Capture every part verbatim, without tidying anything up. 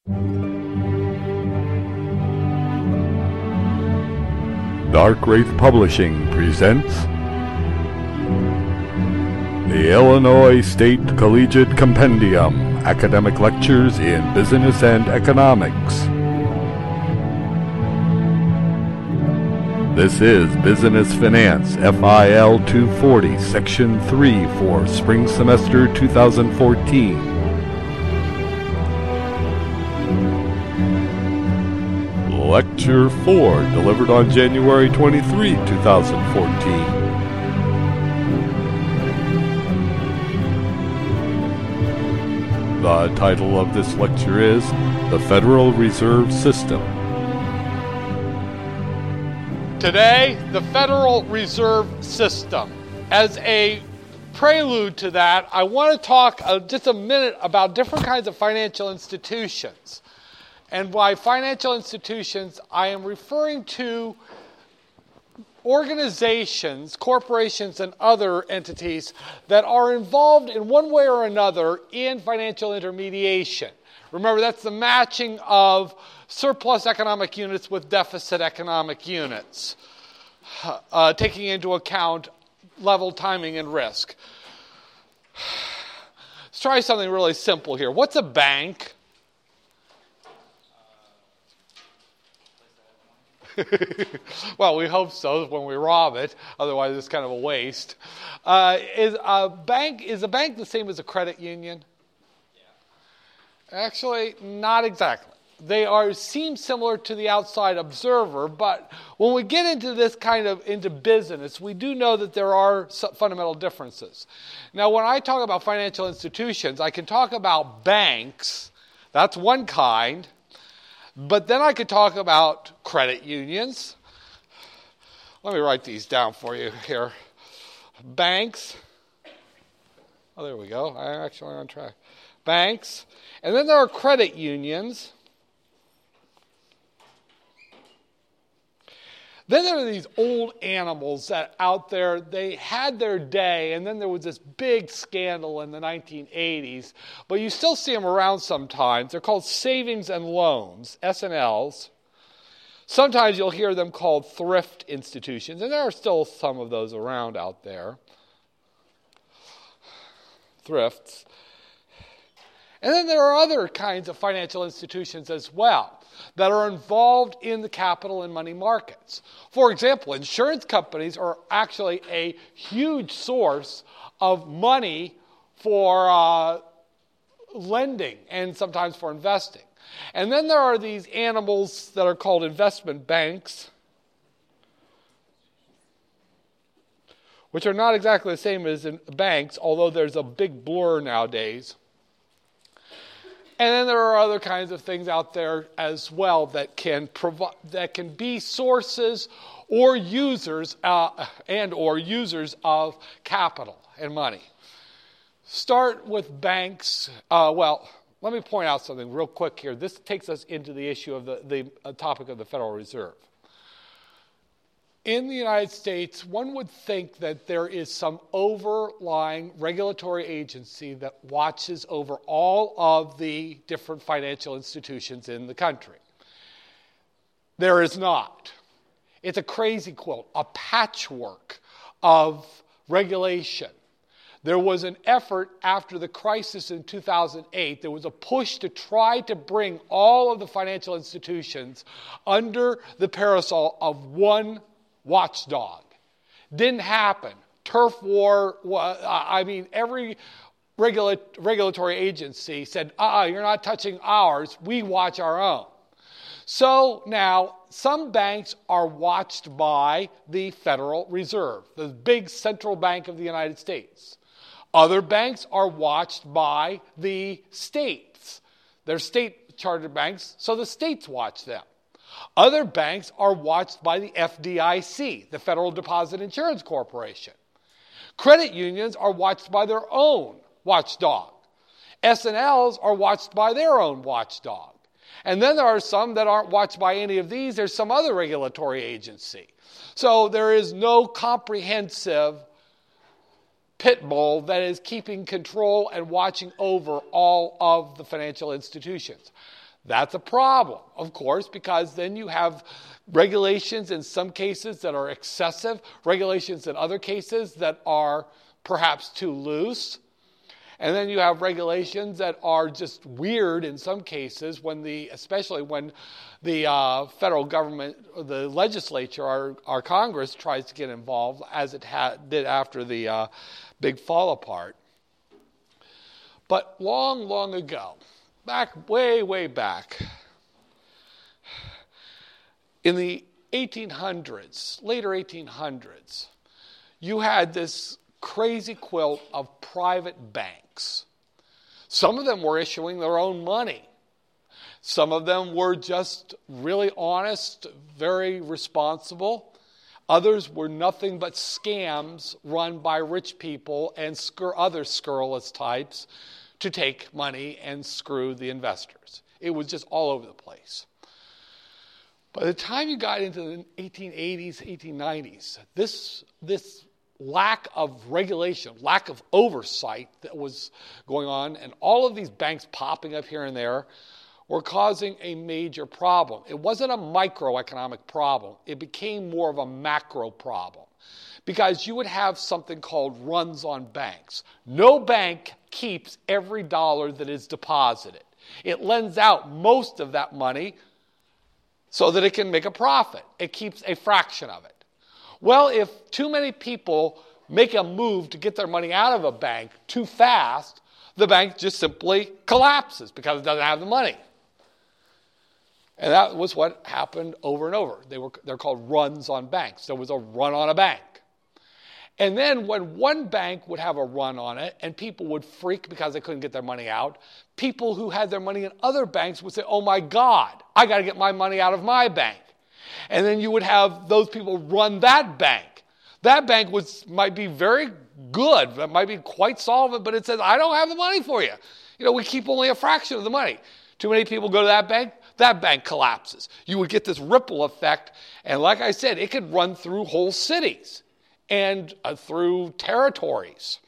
Dark Wraith Publishing presents the Illinois State Collegiate Compendium, Academic Lectures in Business and Economics. This is Business Finance F I L two forty, Section three for Spring Semester twenty fourteen. Lecture four, delivered on January twenty-third, twenty fourteen. The title of this lecture is The Federal Reserve System. Today, the Federal Reserve System. As a prelude to that, I want to talk uh, just a minute about different kinds of financial institutions. And by financial institutions, I am referring to organizations, corporations, and other entities that are involved in one way or another in financial intermediation. Remember, that's the matching of surplus economic units with deficit economic units, uh, taking into account level, timing, and risk. Let's try something really simple here. What's a bank? Well, we hope so when we rob it. Otherwise, it's kind of a waste. Uh, is a bank is a bank the same as a credit union? Yeah. Actually, not exactly. They are seem similar to the outside observer, but when we get into this kind of into business, we do know that there are some fundamental differences. Now, when I talk about financial institutions, I can talk about banks. That's one kind. But then I could talk about credit unions. Let me write these down for you here. Banks. Oh, there we go. I'm actually on track. Banks. And then there are credit unions. Then there are these old animals that out there, they had their day, and then there was this big scandal in the nineteen eighties. But you still see them around sometimes. They're called savings and loans, S and Ls. Sometimes you'll hear them called thrift institutions, and there are still some of those around out there. Thrifts. And then there are other kinds of financial institutions as well that are involved in the capital and money markets. For example, insurance companies are actually a huge source of money for uh, lending and sometimes for investing. And then there are these animals that are called investment banks, which are not exactly the same as in banks, although there's a big blur nowadays. And then there are other kinds of things out there as well that can provide, that can be sources or users uh, and or users of capital and money. Start with banks. Uh, well, let me point out something real quick here. This takes us into the issue of the, the uh, topic of the Federal Reserve. In the United States, one would think that there is some overlying regulatory agency that watches over all of the different financial institutions in the country. There is not. It's a crazy quilt, a patchwork of regulation. There was an effort after the crisis in two thousand eight, there was a push to try to bring all of the financial institutions under the parasol of one watchdog. Didn't happen. Turf war, I mean, every regula- regulatory agency said, uh-uh, you're not touching ours, we watch our own. So now, some banks are watched by the Federal Reserve, the big central bank of the United States. Other banks are watched by the states. They're state-chartered banks, so the states watch them. Other banks are watched by the F D I C, the Federal Deposit Insurance Corporation. Credit unions are watched by their own watchdog. S and Ls are watched by their own watchdog. And then there are some that aren't watched by any of these. There's some other regulatory agency. So there is no comprehensive pit bull that is keeping control and watching over all of the financial institutions. That's a problem, of course, because then you have regulations in some cases that are excessive, regulations in other cases that are perhaps too loose. And then you have regulations that are just weird in some cases, when the, especially when the uh, federal government, the legislature, our, our Congress tries to get involved, as it ha- did after the uh, big fall apart. But long, long ago, back, way, way back, in the eighteen hundreds, later eighteen hundreds, you had this crazy quilt of private banks. Some of them were issuing their own money. Some of them were just really honest, very responsible. Others were nothing but scams run by rich people and scur- other scurrilous types to take money and screw the investors. It was just all over the place. By the time you got into the eighteen eighties, eighteen nineties, this, this lack of regulation, lack of oversight that was going on, and all of these banks popping up here and there were causing a major problem. It wasn't a microeconomic problem. It became more of a macro problem, because you would have something called runs on banks. No bank keeps every dollar that is deposited. It lends out most of that money so that it can make a profit. It keeps a fraction of it. Well, if too many people make a move to get their money out of a bank too fast, the bank just simply collapses because it doesn't have the money. And that was what happened over and over. They were, they're called runs on banks. There was a run on a bank. And then when one bank would have a run on it and people would freak because they couldn't get their money out, people who had their money in other banks would say, oh my God, I got to get my money out of my bank. And then you would have those people run that bank. That bank was, might be very good, that might be quite solvent, but it says, I don't have the money for you. You know, we keep only a fraction of the money. Too many people go to that bank, that bank collapses. You would get this ripple effect, and like I said, it could run through whole cities and uh, through territories.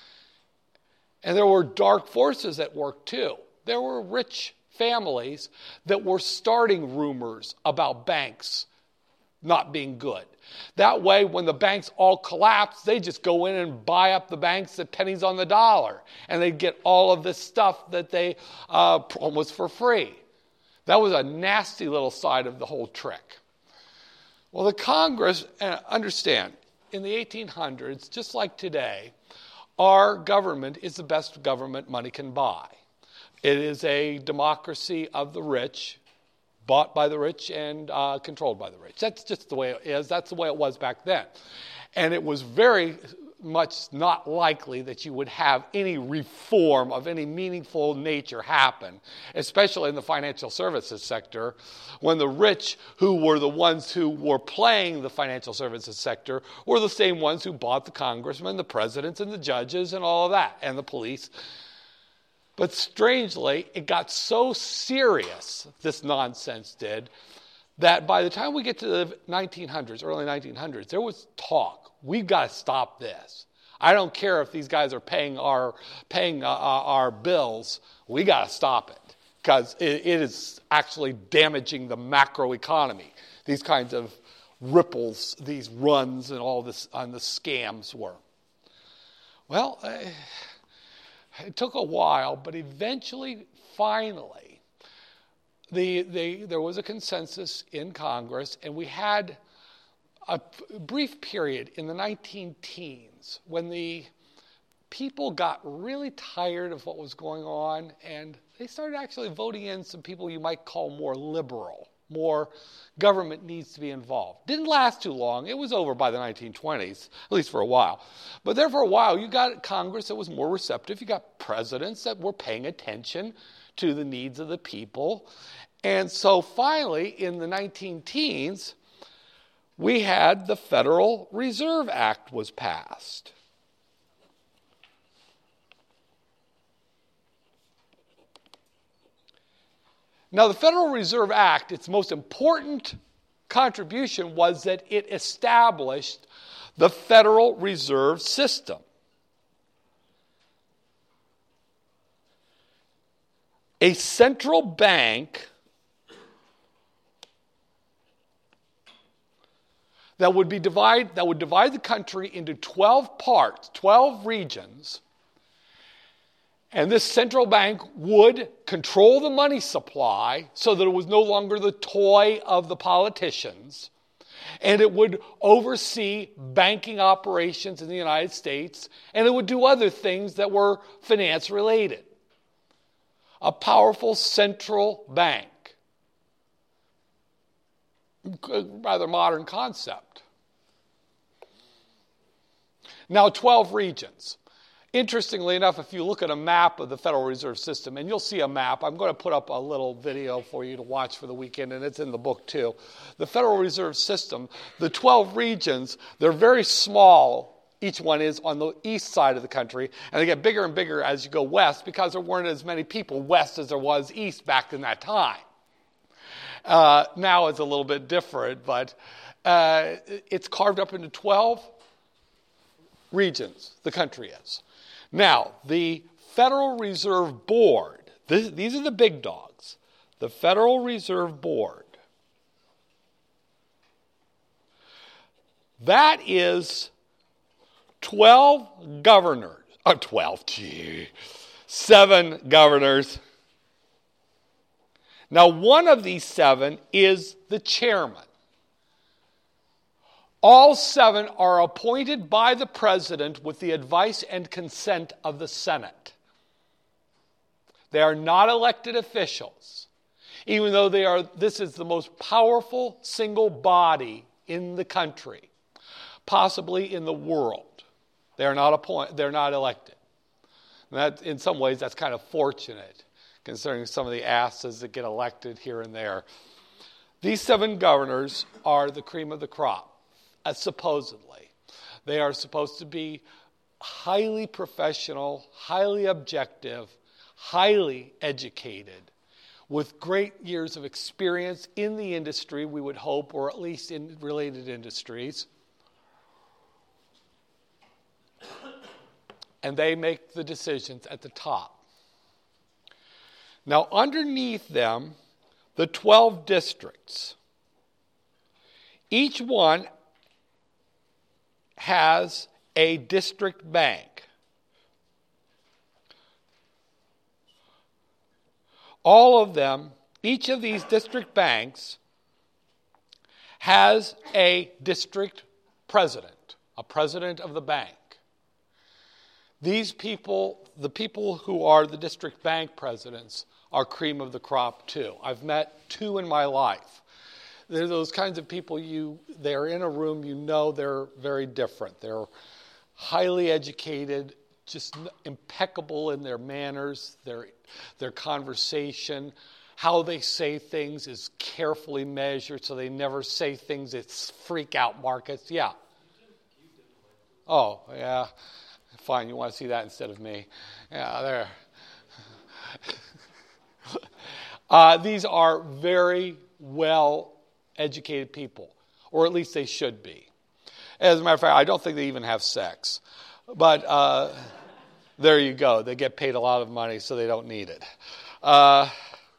And there were dark forces at work too. There were rich families that were starting rumors about banks not being good. That way, when the banks all collapse, they just go in and buy up the banks at pennies on the dollar. And they get all of this stuff that they uh, almost for free. That was a nasty little side of the whole trick. Well, the Congress, uh, understand, in the eighteen hundreds, just like today, our government is the best government money can buy. It is a democracy of the rich, bought by the rich and uh, controlled by the rich. That's just the way it is. That's the way it was back then. And it was very much not likely that you would have any reform of any meaningful nature happen, especially in the financial services sector, when the rich, who were the ones who were playing the financial services sector, were the same ones who bought the congressmen, the presidents, and the judges, and all of that, and the police. But strangely, it got so serious, this nonsense did, that by the time we get to the nineteen hundreds, early nineteen hundreds, there was talk. We've got to stop this. I don't care if these guys are paying our paying uh, our bills. We got to stop it, because it, it is actually damaging the macroeconomy. These kinds of ripples, these runs, and all this on the scams were. Well, uh, it took a while, but eventually, finally, the, the, there was a consensus in Congress, and we had a brief period in the nineteen teens when the people got really tired of what was going on, and they started actually voting in some people you might call more liberal, more government needs to be involved. Didn't last too long. It was over by the nineteen twenties, at least for a while. But there for a while, you got Congress that was more receptive. You got presidents that were paying attention to the needs of the people. And so finally, in the nineteen teens, we had the Federal Reserve Act was passed. Now, the Federal Reserve Act, its most important contribution was that it established the Federal Reserve System. a central bank that would be divide that would divide the country into twelve parts, twelve regions. And this central bank would control the money supply so that it was no longer the toy of the politicians. And it would oversee banking operations in the United States. And it would do other things that were finance related. A powerful central bank. A rather modern concept. Now, twelve regions. Interestingly enough, if you look at a map of the Federal Reserve System, and you'll see a map, I'm going to put up a little video for you to watch for the weekend, and it's in the book too. The Federal Reserve System, the twelve regions, they're very small, each one is, on the east side of the country, and they get bigger and bigger as you go west because there weren't as many people west as there was east back in that time. Uh, now it's a little bit different, but uh, it's carved up into twelve regions, the country is. Now, the Federal Reserve Board, this, these are the big dogs. The Federal Reserve Board, that is twelve governors, oh, twelve, gee, seven governors. Now, one of these seven is the chairman. All seven are appointed by the president with the advice and consent of the Senate. They are not elected officials, even though they are. This is the most powerful single body in the country, possibly in the world. They are not appointed. They're not elected. And that, in some ways, that's kind of fortunate, considering some of the asses that get elected here and there. These seven governors are the cream of the crop. Uh, supposedly. They are supposed to be highly professional, highly objective, highly educated, with great years of experience in the industry, we would hope, or at least in related industries. And they make the decisions at the top. Now, underneath them, the twelve districts. Each one has a district bank. All of them, each of these district banks has a district president, a president of the bank. These people, the people who are the district bank presidents, are cream of the crop too. I've met two in my life. They're those kinds of people you, they're in a room, you know they're very different. They're highly educated, just impeccable in their manners, their, their conversation. How they say things is carefully measured so they never say things that freak out markets. Yeah. Oh, yeah. Fine, you want to see that instead of me. Yeah, there. uh, these are very well educated people, or at least they should be. As a matter of fact, I don't think they even have sex. But uh, there you go. They get paid a lot of money, so they don't need it. Uh,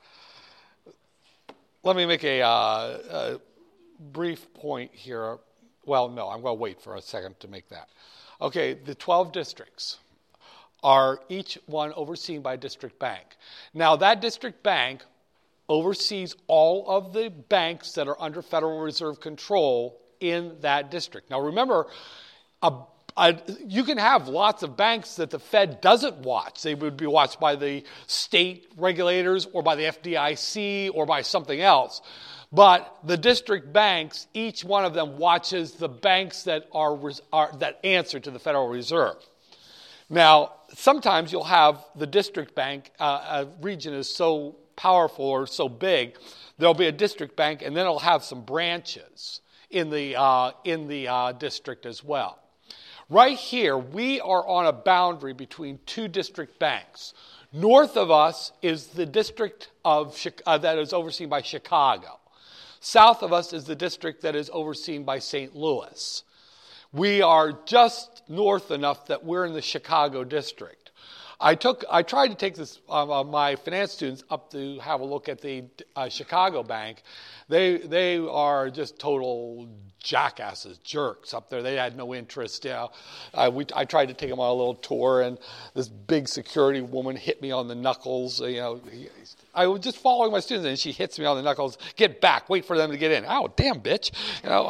let me make a, uh, a brief point here. Well, no, I'm going to wait for a second to make that. Okay, the twelve districts are each one overseen by a district bank. Now, that district bank oversees all of the banks that are under Federal Reserve control in that district. Now remember, a, a, you can have lots of banks that the Fed doesn't watch. They would be watched by the state regulators or by the F D I C or by something else. But the district banks, each one of them watches the banks that are, are that answer to the Federal Reserve. Now, sometimes you'll have the district bank, uh, a region is so powerful or so big, there'll be a district bank, and then it'll have some branches in the uh, in the uh, district as well. Right here, we are on a boundary between two district banks. North of us is the district of uh, that is overseen by Chicago. South of us is the district that is overseen by Saint Louis. We are just north enough that we're in the Chicago district. I took, I tried to take this uh, my finance students up to have a look at the uh, Chicago Bank. They they are just total jackasses, jerks up there. They had no interest. You know. I, we, I tried to take them on a little tour, and this big security woman hit me on the knuckles. You know, I was just following my students, and she hits me on the knuckles. Get back! Wait for them to get in. Oh, damn, bitch! You know.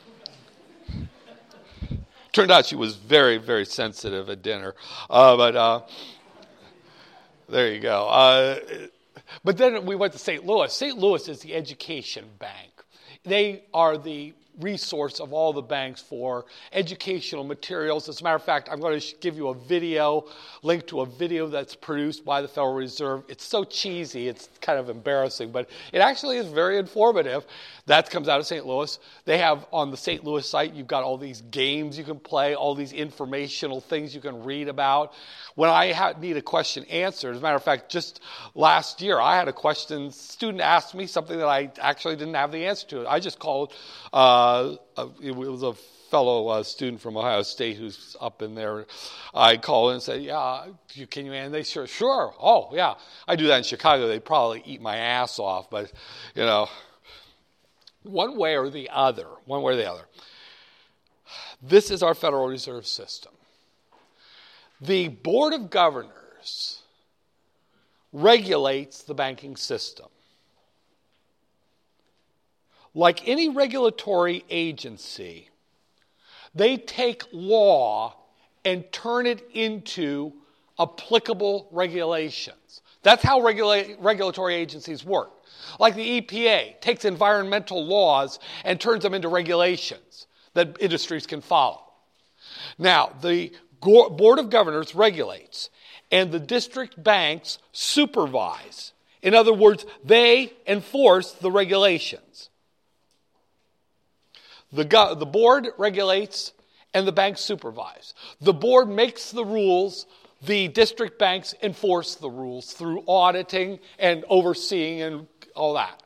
Turned out she was very, very sensitive at dinner. Uh, but uh, there you go. Uh, but then we went to Saint Louis. Saint Louis is the education bank. They are the resource of all the banks for educational materials. As a matter of fact, I'm going to give you a video, link to a video that's produced by the Federal Reserve. It's so cheesy, it's kind of embarrassing, but it actually is very informative. That comes out of Saint Louis. They have on the Saint Louis site, you've got all these games you can play, all these informational things you can read about. When I ha- need a question answered, as a matter of fact, just last year, I had a question, student asked me something that I actually didn't have the answer to. I just called, uh, it was a fellow uh, student from Ohio State who's up in there. I called and said, yeah, can you, and they sure, sure, oh, yeah. I do that in Chicago. They'd probably eat my ass off, but, you know, one way or the other, one way or the other. This is our Federal Reserve System. The Board of Governors regulates the banking system. Like any regulatory agency, they take law and turn it into applicable regulations. That's how regula- regulatory agencies work. Like the E P A takes environmental laws and turns them into regulations that industries can follow. Now, the Board of Governors regulates, and the district banks supervise. In other words, they enforce the regulations. The, go- the board regulates, and the banks supervise. The board makes the rules. The district banks enforce the rules through auditing and overseeing and all that.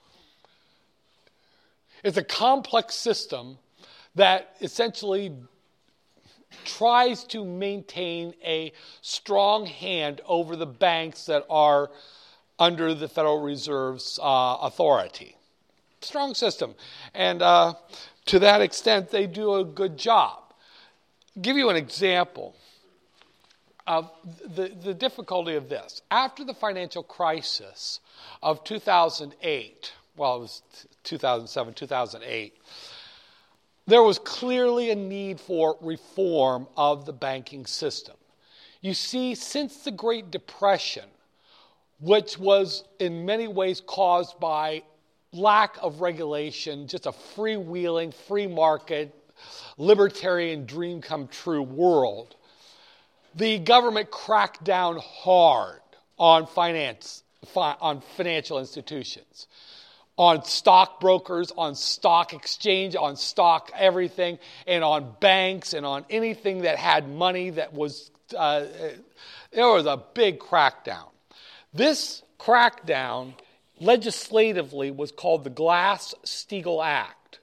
It's a complex system that essentially tries to maintain a strong hand over the banks that are under the Federal Reserve's uh, authority. Strong system. And uh, to that extent, they do a good job. I'll give you an example of the, the difficulty of this. After the financial crisis of two thousand eight, well, it was two thousand seven, two thousand eight, there was clearly a need for reform of the banking system. You see, since the Great Depression, which was in many ways caused by lack of regulation, just a freewheeling, free market, libertarian dream come true world, the government cracked down hard on finance, fi- on financial institutions, on stockbrokers, on stock exchange, on stock everything, and on banks, and on anything that had money that was, uh, there was a big crackdown. This crackdown legislatively was called the Glass-Steagall Act.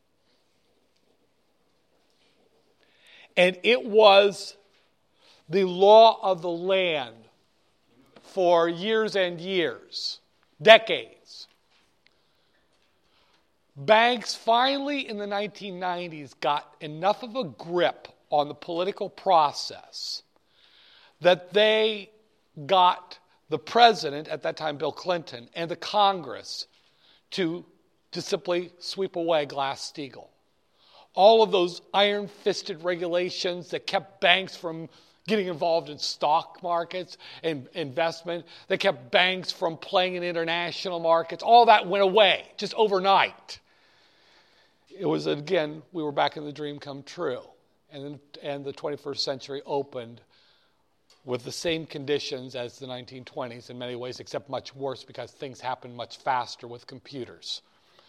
And it was the law of the land for years and years, decades. Banks finally in the nineteen nineties got enough of a grip on the political process that they got the president, at that time Bill Clinton, and the Congress to, to simply sweep away Glass-Steagall. All of those iron-fisted regulations that kept banks from getting involved in stock markets and investment, that kept banks from playing in international markets, all that went away just overnight. It was, again, we were back in the dream come true. And, and the twenty-first century opened with the same conditions as the nineteen twenties in many ways, except much worse because things happened much faster with computers.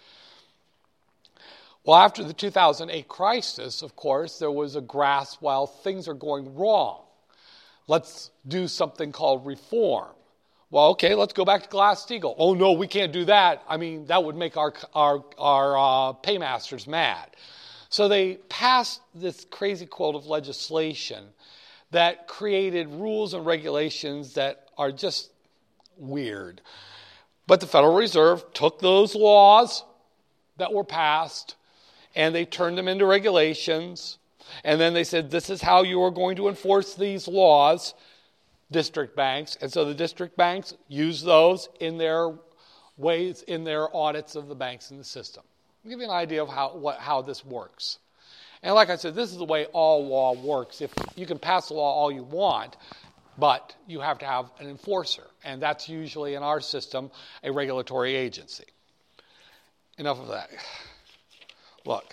Well, after the two thousand eight crisis, of course, there was a grasp, while things are going wrong, let's do something called reform. Well, okay, let's go back to Glass-Steagall. Oh, no, we can't do that. I mean, that would make our, our, our uh, paymasters mad. So they passed this crazy quote of legislation that created rules and regulations that are just weird. But the Federal Reserve took those laws that were passed and they turned them into regulations. And then they said, this is how you are going to enforce these laws, district banks. And so the district banks use those in their ways, in their audits of the banks in the system. I'll give you an idea of how, what, how this works. And like I said, this is the way all law works. If you can pass a law all you want, but you have to have an enforcer. And that's usually, in our system, a regulatory agency. Enough of that. Look.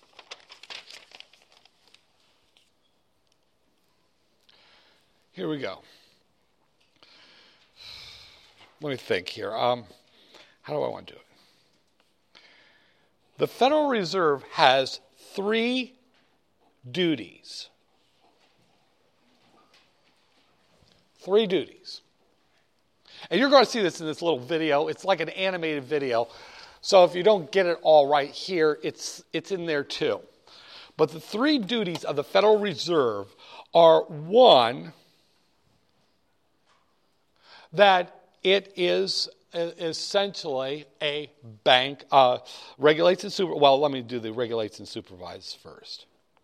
Here we go. Let me think here. Um, how do I want to do it? The Federal Reserve has three duties. Three duties. And you're going to see this in this little video. It's like an animated video. So if you don't get it all right here, it's, it's in there too. But the three duties of the Federal Reserve are, one, that it is essentially a bank, uh, regulates and super, well, let me do the regulates and supervises first.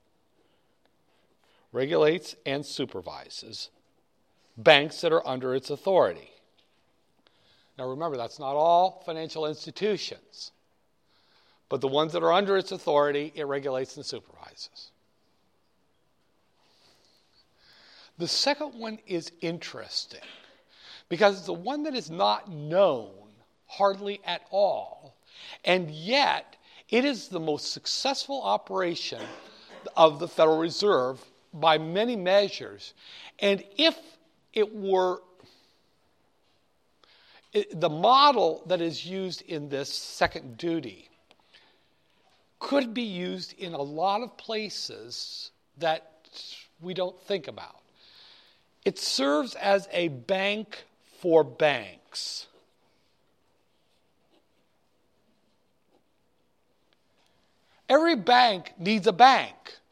Regulates and supervises banks that are under its authority. Now remember, that's not all financial institutions, but the ones that are under its authority, it regulates and supervises. The second one is interesting, because it's the one that is not known hardly at all, and yet it is the most successful operation of the Federal Reserve by many measures. And if it were, it, the model that is used in this second duty could be used in a lot of places that we don't think about. It serves as a bank for banks. Every bank needs a bank.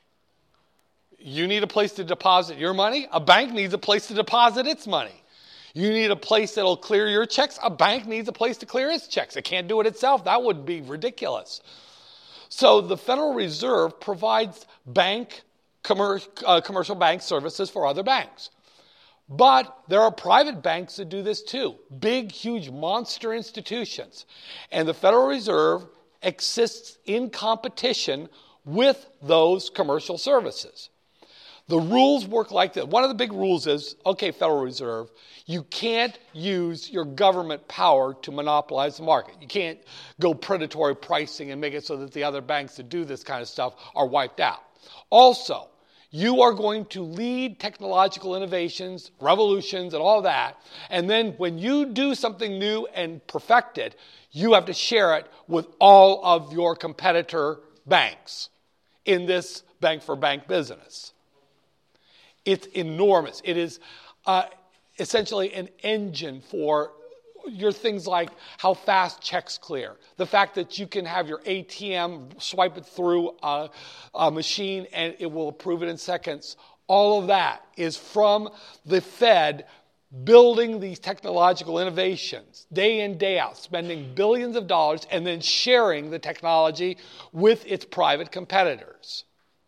You need a place to deposit your money. A bank needs a place to deposit its money. You need a place that'll clear your checks. A bank needs a place to clear its checks. It can't do it itself. That would be ridiculous. So the Federal Reserve provides bank, commer- uh, commercial bank services for other banks. But there are private banks that do this too. Big, huge monster institutions. And the Federal Reserve exists in competition with those commercial services. The rules work like this. One of the big rules is, okay, Federal Reserve, you can't use your government power to monopolize the market. You can't go predatory pricing and make it so that the other banks that do this kind of stuff are wiped out. Also, you are going to lead technological innovations, revolutions, and all that. And then when you do something new and perfect it, you have to share it with all of your competitor banks in this bank-for-bank business. It's enormous. It is uh, essentially an engine for your things like how fast checks clear. The fact that you can have your A T M swipe it through a, a machine and it will approve it in seconds. All of that is from the Fed building these technological innovations day in, day out, spending billions of dollars and then sharing the technology with its private competitors.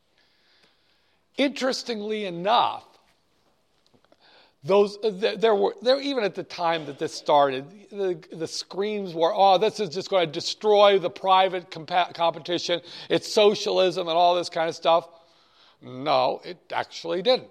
Interestingly enough, Those there were there even at the time that this started, the, the screams were, "Oh, this is just going to destroy the private compa- competition. It's socialism and all this kind of stuff." No, it actually didn't.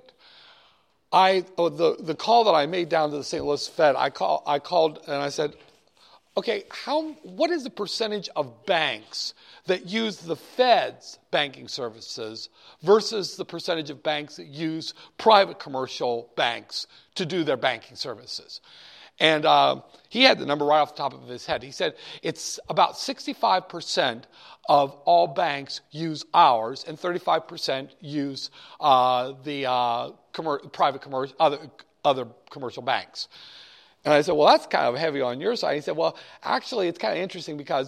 I oh, the the call that I made down to the Saint Louis Fed, I call I called and I said, "Okay, how what is the percentage of banks that use the Fed's banking services versus the percentage of banks that use private commercial banks to do their banking services?" And uh, he had the number right off the top of his head. He said it's about sixty-five percent of all banks use ours, and thirty-five percent use uh, the uh, commer- private commercial other other commercial banks. And I said, well, that's kind of heavy on your side. He said, well, actually, it's kind of interesting because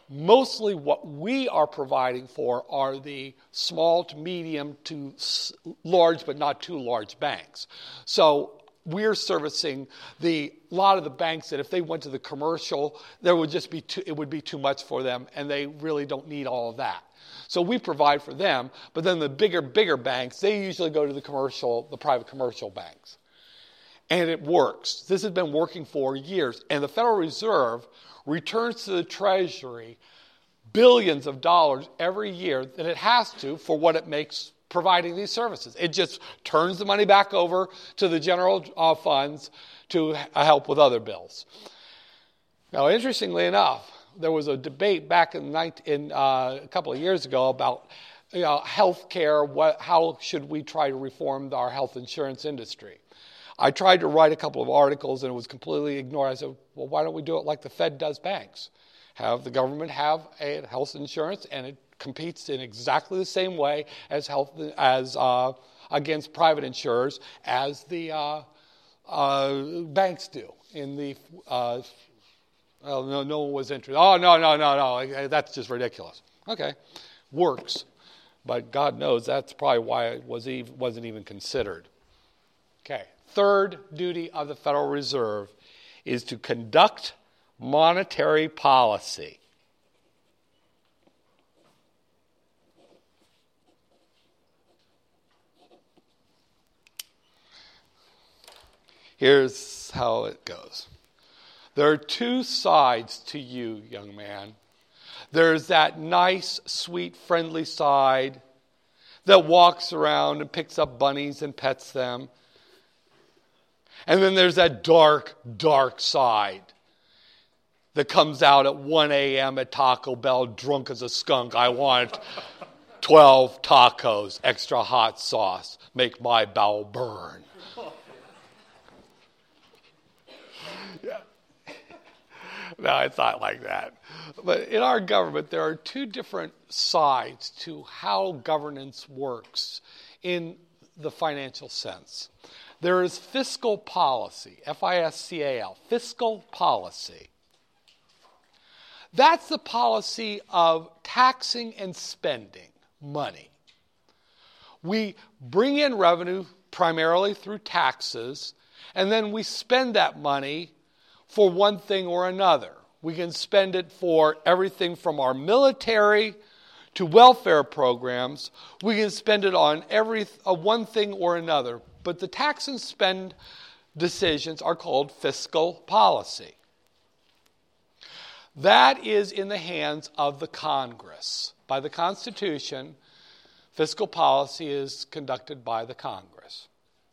Mostly what we are providing for are the small to medium to large, but not too large banks. So we're servicing the a lot of the banks that if they went to the commercial, there would just be too, it would be too much for them, and they really don't need all of that. So we provide for them, but then the bigger, bigger banks, they usually go to the commercial, the private commercial banks. And it works. This has been working for years. And the Federal Reserve returns to the Treasury billions of dollars every year that it has to for what it makes providing these services. It just turns the money back over to the general uh, funds to uh, help with other bills. Now, interestingly enough, there was a debate back in, in uh, a couple of years ago about you know, health care. What, how should we try to reform our health insurance industry? I tried to write a couple of articles, and it was completely ignored. I said, well, why don't we do it like the Fed does banks? Have the government have a health insurance, and it competes in exactly the same way as health as uh, against private insurers as the uh, uh, banks do. In the uh, well, no, no one was interested. Oh, no, no, no, no, that's just ridiculous. Okay, works, but God knows that's probably why it was even, wasn't even considered. Okay. Third duty of the Federal Reserve is to conduct monetary policy. Here's how it goes. There are two sides to you, young man. There's that nice, sweet, friendly side that walks around and picks up bunnies and pets them. And then there's that dark, dark side that comes out at one a.m. at Taco Bell, drunk as a skunk. I want twelve tacos, extra hot sauce, make my bowel burn. Yeah. No, it's not like that. But in our government, there are two different sides to how governance works in the financial sense. There is fiscal policy, F I S C A L, fiscal policy. That's the policy of taxing and spending money. We bring in revenue primarily through taxes, and then we spend that money for one thing or another. We can spend it for everything from our military to welfare programs. We can spend it on every uh, one thing or another. But the tax and spend decisions are called fiscal policy. That is in the hands of the Congress. By the Constitution, fiscal policy is conducted by the Congress.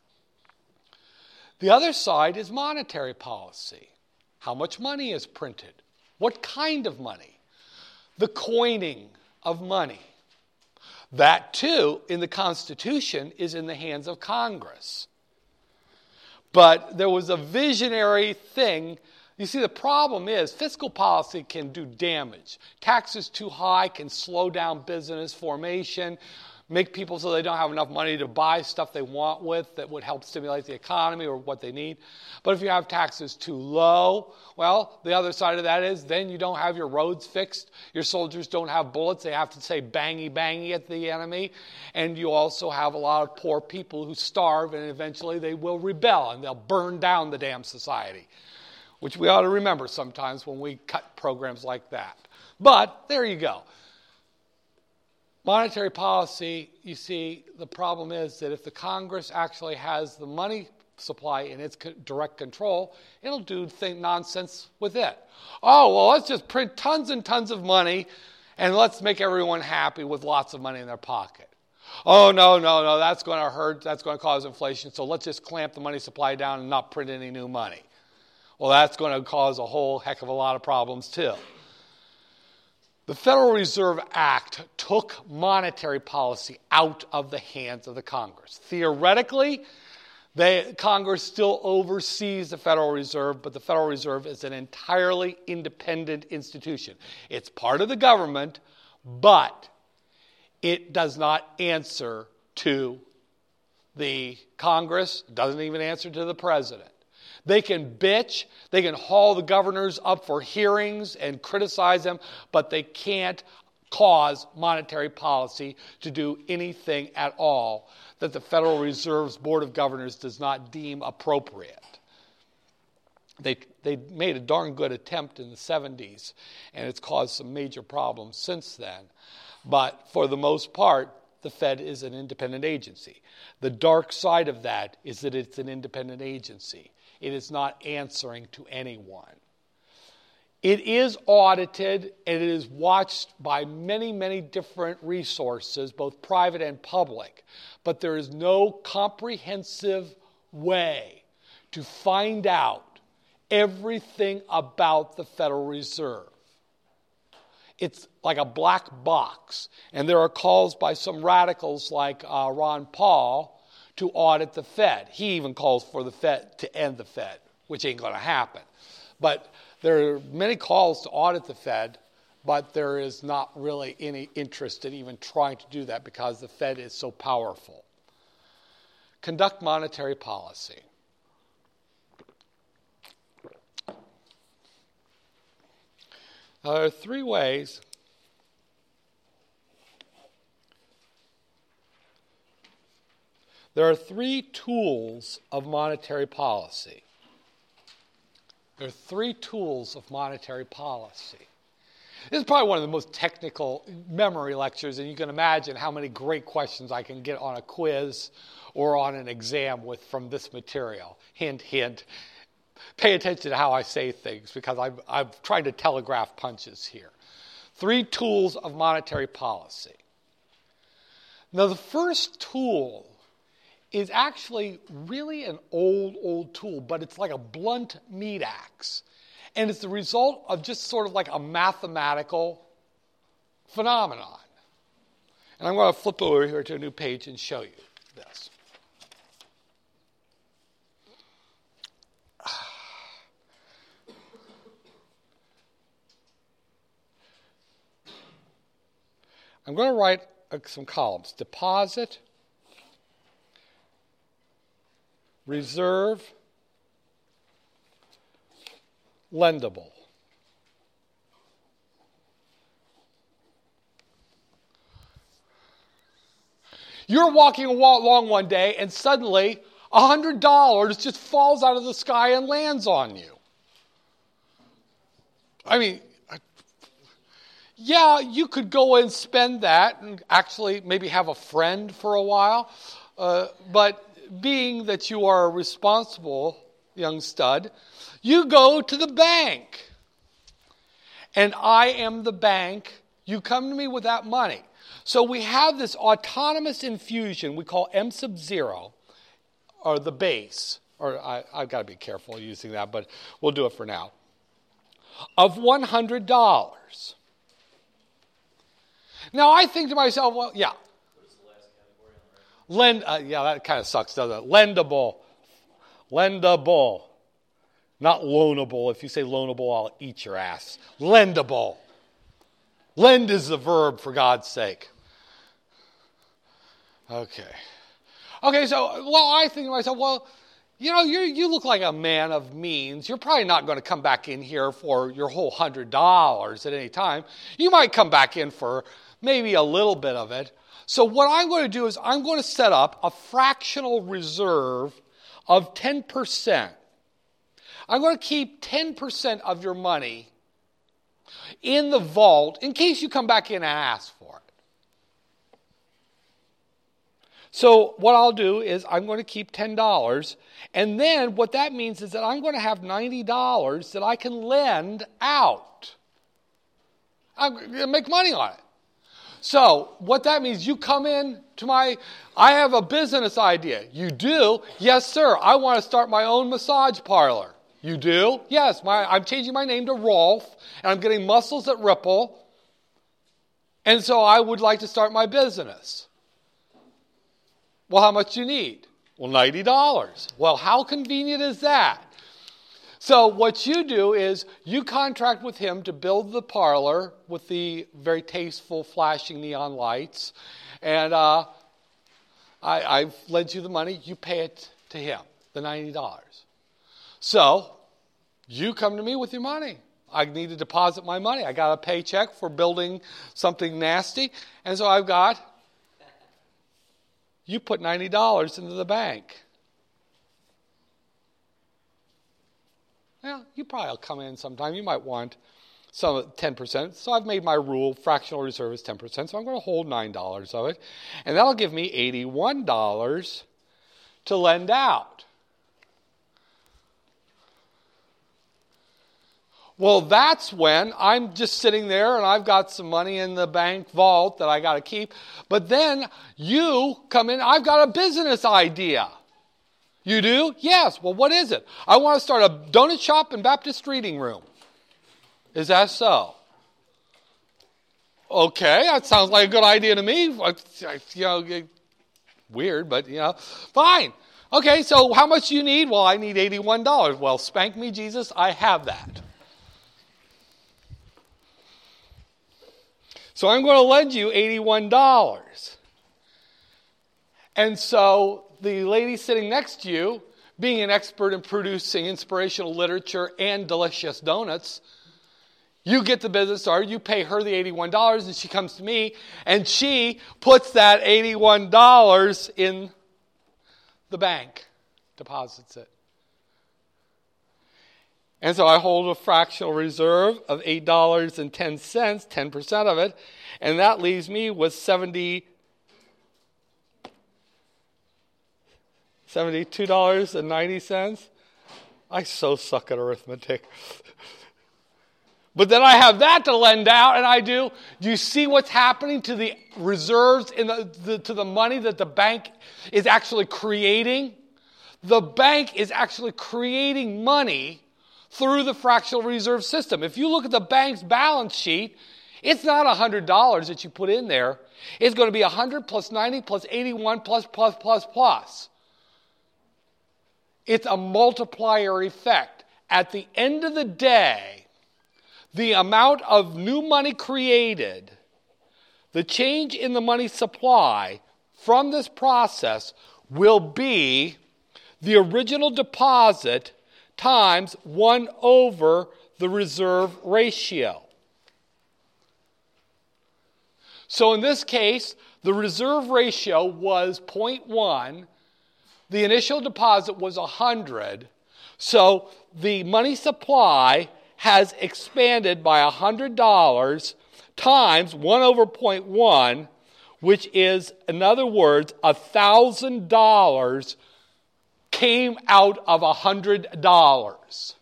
The other side is monetary policy. How much money is printed? What kind of money? The coining of money. That, too, in the Constitution, is in the hands of Congress. But there was a visionary thing. You see, the problem is fiscal policy can do damage. Taxes too high can slow down business formation, make people so they don't have enough money to buy stuff they want with that would help stimulate the economy or what they need. But if you have taxes too low, well, the other side of that is then you don't have your roads fixed. Your soldiers don't have bullets. They have to say bangy, bangy at the enemy. And you also have a lot of poor people who starve, and eventually they will rebel and they'll burn down the damn society, which we ought to remember sometimes when we cut programs like that. But there you go. Monetary policy, you see, the problem is that if the Congress actually has the money supply in its direct control, it'll do thing, nonsense with it. Oh, well, let's just print tons and tons of money and let's make everyone happy with lots of money in their pocket. Oh, no, no, no, that's going to hurt. That's going to cause inflation. So let's just clamp the money supply down and not print any new money. Well, that's going to cause a whole heck of a lot of problems, too. The Federal Reserve Act took monetary policy out of the hands of the Congress. Theoretically, they, Congress still oversees the Federal Reserve, but the Federal Reserve is an entirely independent institution. It's part of the government, but it does not answer to the Congress, doesn't even answer to the president. They can bitch, they can haul the governors up for hearings and criticize them, but they can't cause monetary policy to do anything at all that the Federal Reserve's Board of Governors does not deem appropriate. They, they made a darn good attempt in the seventies, and it's caused some major problems since then. But for the most part, the Fed is an independent agency. The dark side of that is that it's an independent agency. It is not answering to anyone. It is audited and it is watched by many, many different resources, both private and public. But there is no comprehensive way to find out everything about the Federal Reserve. It's like a black box. And there are calls by some radicals like uh, Ron Paul to audit the Fed. He even calls for the Fed to end the Fed, which ain't going to happen. But there are many calls to audit the Fed, but there is not really any interest in even trying to do that because the Fed is so powerful. Conduct monetary policy. Now, there are three ways There are three tools of monetary policy. There are three tools of monetary policy. This is probably one of the most technical memory lectures, and you can imagine how many great questions I can get on a quiz or on an exam with from this material. Hint, hint. Pay attention to how I say things because I'm, I'm trying to telegraph punches here. Three tools of monetary policy. Now, the first tool is actually really an old, old tool, but it's like a blunt meat axe. And it's the result of just sort of like a mathematical phenomenon. And I'm going to flip over here to a new page and show you this. I'm going to write some columns. Deposit, reserve, lendable. You're walking along one day and suddenly one hundred dollars just falls out of the sky and lands on you. I mean, yeah, you could go and spend that and actually maybe have a friend for a while. Uh, but being that you are a responsible young stud, you go to the bank. And I am the bank. You come to me with that money. So we have this autonomous infusion we call M sub zero, or the base. Or I, I've got to be careful using that, but we'll do it for now. Of one hundred dollars. Now I think to myself, well, yeah. What's the last category on the right? Lend, uh, yeah, that kind of sucks, doesn't it? Lendable. Lendable. Not loanable. If you say loanable, I'll eat your ass. Lendable. Lend is the verb, for God's sake. Okay. Okay, so, well, I think to myself, well, you know, you you look like a man of means. You're probably not going to come back in here for your whole one hundred dollars at any time. You might come back in for maybe a little bit of it. So what I'm going to do is I'm going to set up a fractional reserve of ten percent. I'm going to keep ten percent of your money in the vault in case you come back in and ask for it. So what I'll do is I'm going to keep ten dollars, and then what that means is that I'm going to have ninety dollars that I can lend out. I'm going to make money on it. So what that means, you come in to my, I have a business idea. You do? Yes, sir. I want to start my own massage parlor. You do? Yes, my, I'm changing my name to Rolf, and I'm getting muscles that ripple, and so I would like to start my business. Well, how much do you need? Well, ninety dollars. Well, how convenient is that? So what you do is you contract with him to build the parlor with the very tasteful flashing neon lights, and uh, I, I've lent you the money. You pay it to him, the ninety dollars. So you come to me with your money. I need to deposit my money. I got a paycheck for building something nasty. And so I've got, you put ninety dollars into the bank. Well, you probably will come in sometime. You might want some ten percent. So I've made my rule, fractional reserve is ten percent. So I'm going to hold nine dollars of it. And that'll give me eighty-one dollars to lend out. Well, that's when I'm just sitting there and I've got some money in the bank vault that I got to keep. But then you come in, I've got a business idea. You do? Yes. Well, what is it? I want to start a donut shop and Baptist reading room. Is that so? Okay, that sounds like a good idea to me. You know, weird, but, you know, fine. Okay, so how much do you need? Well, I need eighty-one dollars. Well, spank me, Jesus, I have that. So I'm going to lend you eighty-one dollars. And so the lady sitting next to you, being an expert in producing inspirational literature and delicious donuts, you get the business started, you pay her the eighty-one dollars, and she comes to me, and she puts that eighty-one dollars in the bank, deposits it. And so I hold a fractional reserve of eight dollars and ten cents, ten percent of it, and that leaves me with seventy, seventy-two dollars and ninety cents. I so suck at arithmetic. But then I have that to lend out, and I do. Do you see what's happening to the reserves, in the, the to the money that the bank is actually creating? The bank is actually creating money through the fractional reserve system. If you look at the bank's balance sheet, it's not one hundred dollars that you put in there. It's going to be one hundred plus ninety plus eighty-one plus plus plus plus. It's a multiplier effect. At the end of the day, the amount of new money created, the change in the money supply from this process will be the original deposit times one over the reserve ratio. So in this case, the reserve ratio was zero point one. The initial deposit was one hundred. So the money supply has expanded by one hundred dollars times one over zero point one, which is, in other words, one thousand dollars came out of one hundred dollars.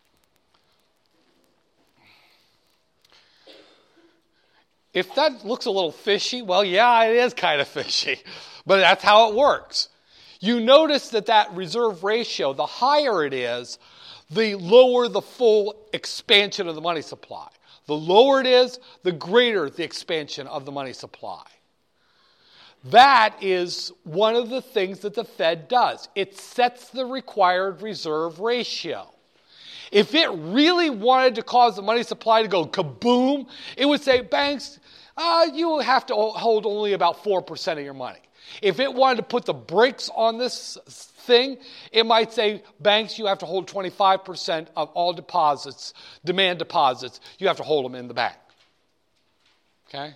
If that looks a little fishy, well, yeah, it is kind of fishy, but that's how it works. You notice that that reserve ratio, the higher it is, the lower the full expansion of the money supply. The lower it is, the greater the expansion of the money supply. That is one of the things that the Fed does. It sets the required reserve ratio. If it really wanted to cause the money supply to go kaboom, it would say, banks, uh, you have to hold only about four percent of your money. If it wanted to put the brakes on this thing, it might say, banks, you have to hold twenty-five percent of all deposits, demand deposits. You have to hold them in the bank. Okay?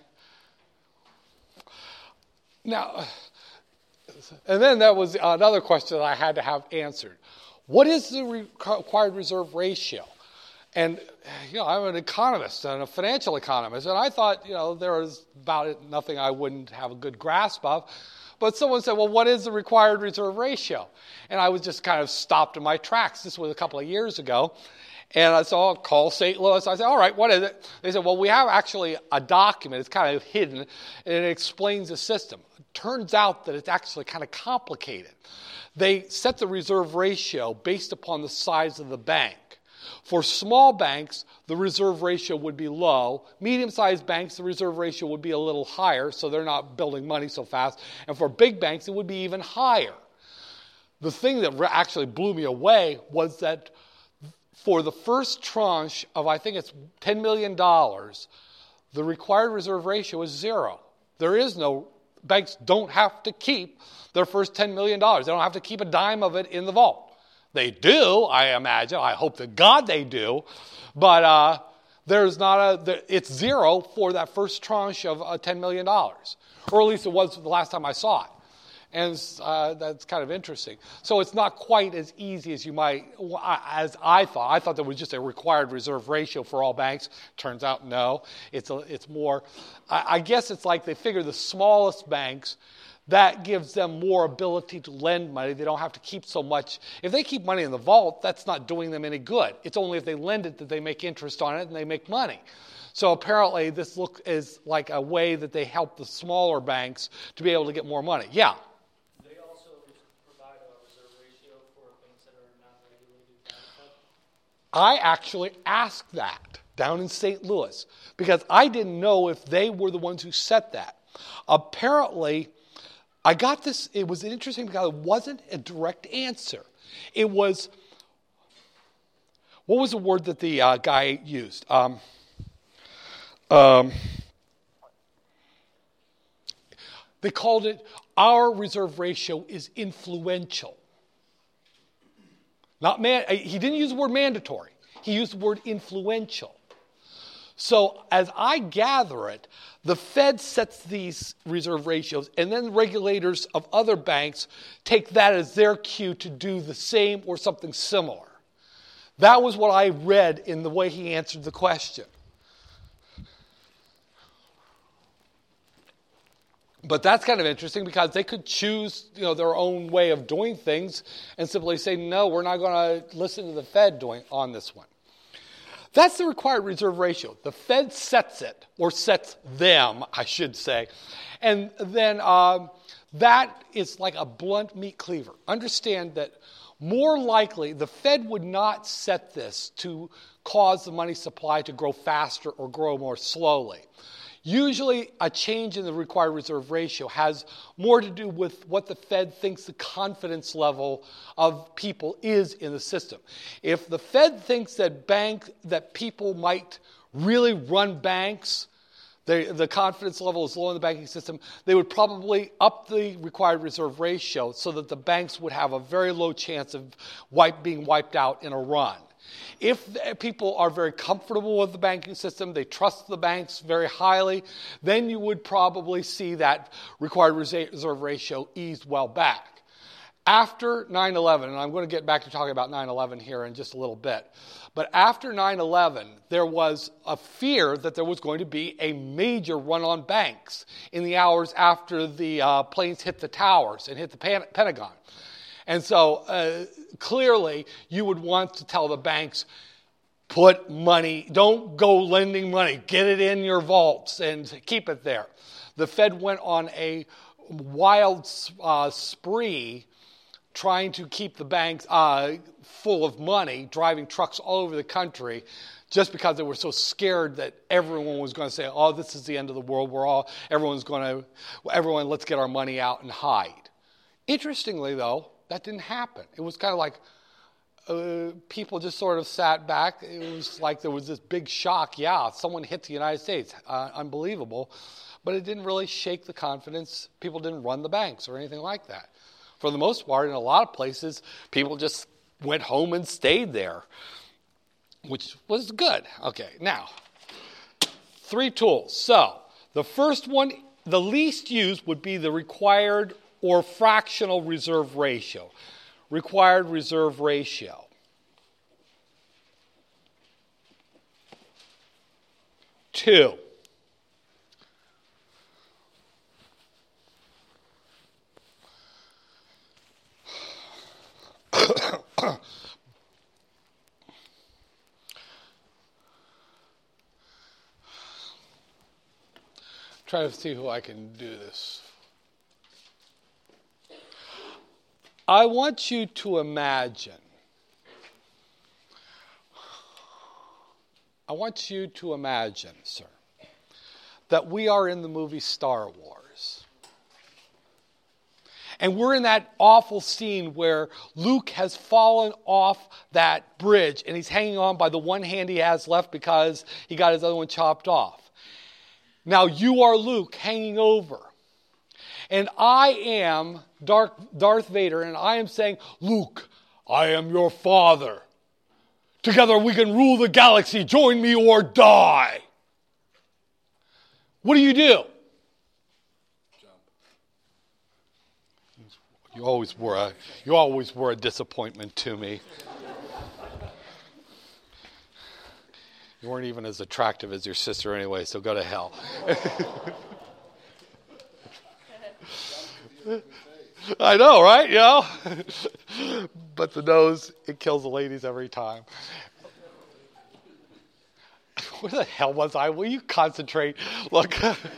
Now, and then that was another question that I had to have answered. What is the required reserve ratio? And, you know, I'm an economist and a financial economist, and I thought, you know, there was about it nothing I wouldn't have a good grasp of. But someone said, well, what is the required reserve ratio? And I was just kind of stopped in my tracks. This was a couple of years ago. And I saw, call Saint Louis. I said, all right, what is it? They said, well, we have actually a document. It's kind of hidden, and it explains the system. It turns out that it's actually kind of complicated. They set the reserve ratio based upon the size of the bank. For small banks, the reserve ratio would be low. Medium-sized banks, the reserve ratio would be a little higher, so they're not building money so fast. And for big banks, it would be even higher. The thing that actually blew me away was that for the first tranche of, I think it's ten million dollars, the required reserve ratio is zero. There is no, banks don't have to keep their first ten million dollars. They don't have to keep a dime of it in the vault. They do, I imagine. I hope to God they do. But uh, there's not a, there, it's zero for that first tranche of uh, ten million dollars. Or at least it was the last time I saw it. And uh, that's kind of interesting. So it's not quite as easy as you might, as I thought. I thought there was just a required reserve ratio for all banks. Turns out, no. It's a, it's more, I, I guess it's like they figure the smallest banks, that gives them more ability to lend money. They don't have to keep so much. If they keep money in the vault, that's not doing them any good. It's only if they lend it that they make interest on it and they make money. So apparently this look is like a way that they help the smaller banks to be able to get more money. Yeah. I actually asked that down in Saint Louis because I didn't know if they were the ones who set that. Apparently, I got this, it was interesting because it wasn't a direct answer. It was, what was the word that the uh, guy used? Um, um, they called it, our reserve ratio is influential. Not man, he didn't use the word mandatory. He used the word influential. So as I gather it, the Fed sets these reserve ratios, and then regulators of other banks take that as their cue to do the same or something similar. That was what I read in the way he answered the question. But that's kind of interesting because they could choose, you know, their own way of doing things and simply say, no, we're not going to listen to the Fed doing on this one. That's the required reserve ratio. The Fed sets it, or sets them, I should say. And then um, that is like a blunt meat cleaver. Understand that more likely the Fed would not set this to cause the money supply to grow faster or grow more slowly. Usually a change in the required reserve ratio has more to do with what the Fed thinks the confidence level of people is in the system. If the Fed thinks that bank that people might really run banks, they, the confidence level is low in the banking system, they would probably up the required reserve ratio so that the banks would have a very low chance of wipe, being wiped out in a run. If people are very comfortable with the banking system, they trust the banks very highly, then you would probably see that required reserve ratio eased well back. After nine eleven, and I'm going to get back to talking about nine eleven here in just a little bit, but after nine eleven, there was a fear that there was going to be a major run on banks in the hours after the uh, planes hit the towers and hit the Pan- Pentagon. And so uh, clearly you would want to tell the banks, put money, don't go lending money, get it in your vaults and keep it there. The Fed went on a wild uh, spree trying to keep the banks uh, full of money, driving trucks all over the country, just because they were so scared that everyone was going to say, oh, this is the end of the world. We're all, everyone's going to, everyone, let's get our money out and hide. Interestingly, though, that didn't happen. It was kind of like uh, people just sort of sat back. It was like there was this big shock. Yeah, someone hit the United States. Uh, unbelievable. But it didn't really shake the confidence. People didn't run the banks or anything like that. For the most part, in a lot of places, people just went home and stayed there, which was good. Okay, now, three tools. So the first one, the least used would be the required or fractional reserve ratio. Required reserve ratio. Two. Try to see who I can do this. I want you to imagine, I want you to imagine, sir, that we are in the movie Star Wars. And we're in that awful scene where Luke has fallen off that bridge and he's hanging on by the one hand he has left because he got his other one chopped off. Now you are Luke hanging over. And I am Darth, Darth Vader, and I am saying, Luke, I am your father. Together we can rule the galaxy. Join me or die. What do you do? Jump. You always were a, you always were a disappointment to me. You weren't even as attractive as your sister anyway, so go to hell. I know, right? You know? But the nose, it kills the ladies every time. Where the hell was I? Will you concentrate? Look.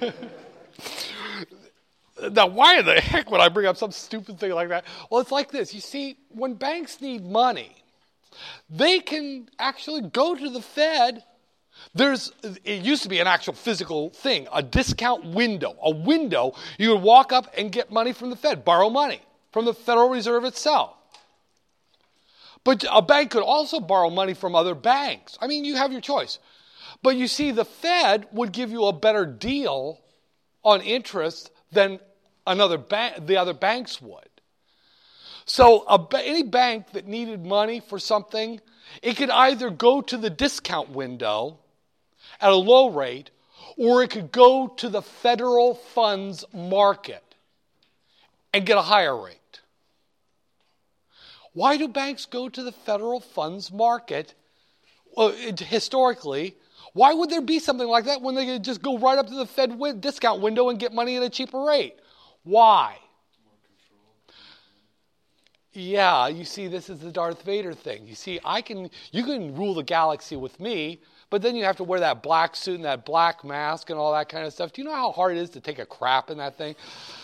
Now, why the heck would I bring up some stupid thing like that? Well, it's like this. You see, when banks need money, they can actually go to the Fed. There's, it used to be an actual physical thing, a discount window. A window, you would walk up and get money from the Fed, borrow money from the Federal Reserve itself. But a bank could also borrow money from other banks. I mean, you have your choice. But you see, the Fed would give you a better deal on interest than another bank, the other banks would. So a, any bank that needed money for something, it could either go to the discount window at a low rate, or it could go to the federal funds market and get a higher rate. Why do banks go to the federal funds market? Well, it, historically, why would there be something like that when they could just go right up to the Fed win- discount window and get money at a cheaper rate? Why? Yeah, you see, this is the Darth Vader thing. You see, I can, you can rule the galaxy with me, but then you have to wear that black suit and that black mask and all that kind of stuff. Do you know how hard it is to take a crap in that thing?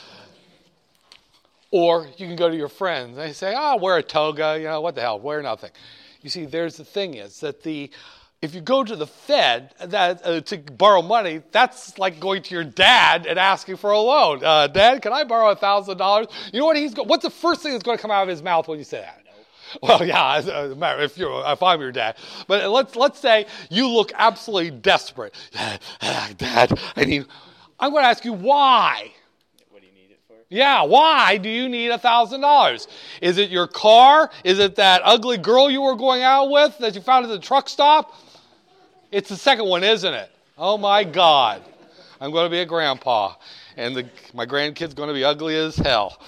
Or you can go to your friends and they say, oh, wear a toga, you know, what the hell, wear nothing. You see, there's the thing is that the, if you go to the Fed that, uh, to borrow money, that's like going to your dad and asking for a loan. Uh, Dad, can I borrow one thousand dollars? You know what he's go- what's the first thing that's going to come out of his mouth when you say that? Well, yeah, if you're, if I'm your dad. But let's let's say you look absolutely desperate. Dad, I need, I'm going to ask you why. What do you need it for? Yeah, why do you need one thousand dollars? Is it your car? Is it that ugly girl you were going out with that you found at the truck stop? It's the second one, isn't it? Oh, my God. I'm going to be a grandpa, and the, my grandkid's going to be ugly as hell.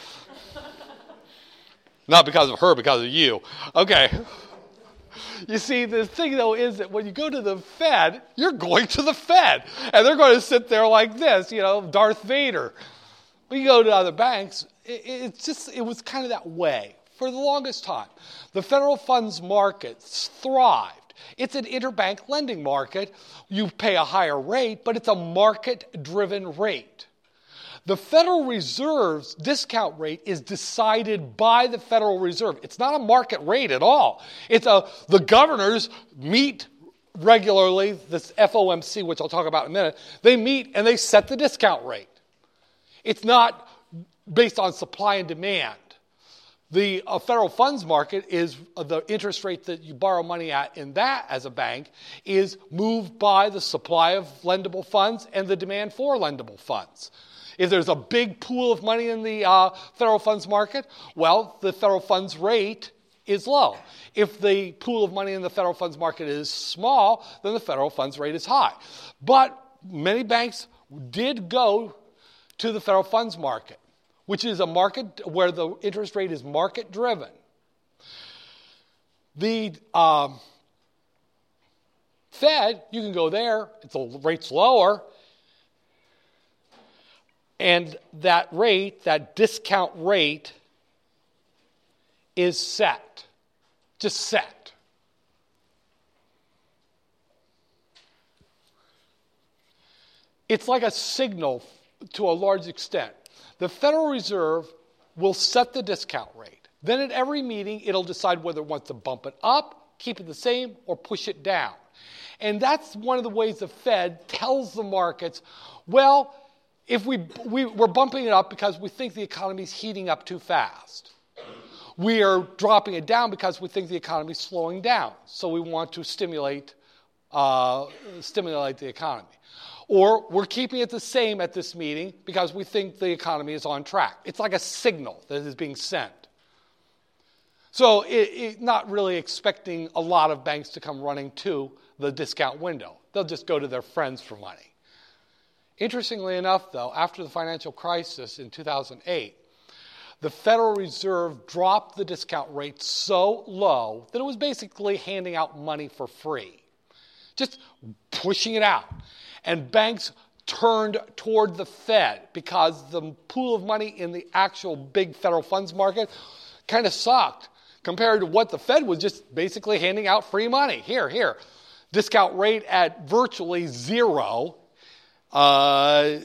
Not because of her, because of you. Okay. You see, the thing, though, is that when you go to the Fed, you're going to the Fed. And they're going to sit there like this, you know, Darth Vader. When you go to other banks, it, it's just, it was kind of that way for the longest time. The federal funds markets thrived. It's an interbank lending market. You pay a higher rate, but it's a market-driven rate. The Federal Reserve's discount rate is decided by the Federal Reserve. It's not a market rate at all. It's a, the governors meet regularly, this F O M C, which I'll talk about in a minute. They meet and they set the discount rate. It's not based on supply and demand. The uh, federal funds market is uh, the interest rate that you borrow money at in that as a bank is moved by the supply of lendable funds and the demand for lendable funds. If there's a big pool of money in the uh, federal funds market, well, the federal funds rate is low. If the pool of money in the federal funds market is small, then the federal funds rate is high. But many banks did go to the federal funds market, which is a market where the interest rate is market-driven. The um, Fed, you can go there. It's the rate's lower. And that rate, that discount rate, is set. Just set. It's like a signal to a large extent. The Federal Reserve will set the discount rate. Then at every meeting, it'll decide whether it wants to bump it up, keep it the same, or push it down. And that's one of the ways the Fed tells the markets, well, if we, we, we're bumping it up because we think the economy is heating up too fast. We are dropping it down because we think the economy is slowing down. So we want to stimulate, uh, stimulate the economy. Or we're keeping it the same at this meeting because we think the economy is on track. It's like a signal that is being sent. So it, it, not really expecting a lot of banks to come running to the discount window. They'll just go to their friends for money. Interestingly enough, though, after the financial crisis in two thousand eight, the Federal Reserve dropped the discount rate so low that it was basically handing out money for free, just pushing it out. And banks turned toward the Fed because the pool of money in the actual big federal funds market kind of sucked compared to what the Fed was just basically handing out free money. Here, here, discount rate at virtually zero. Uh,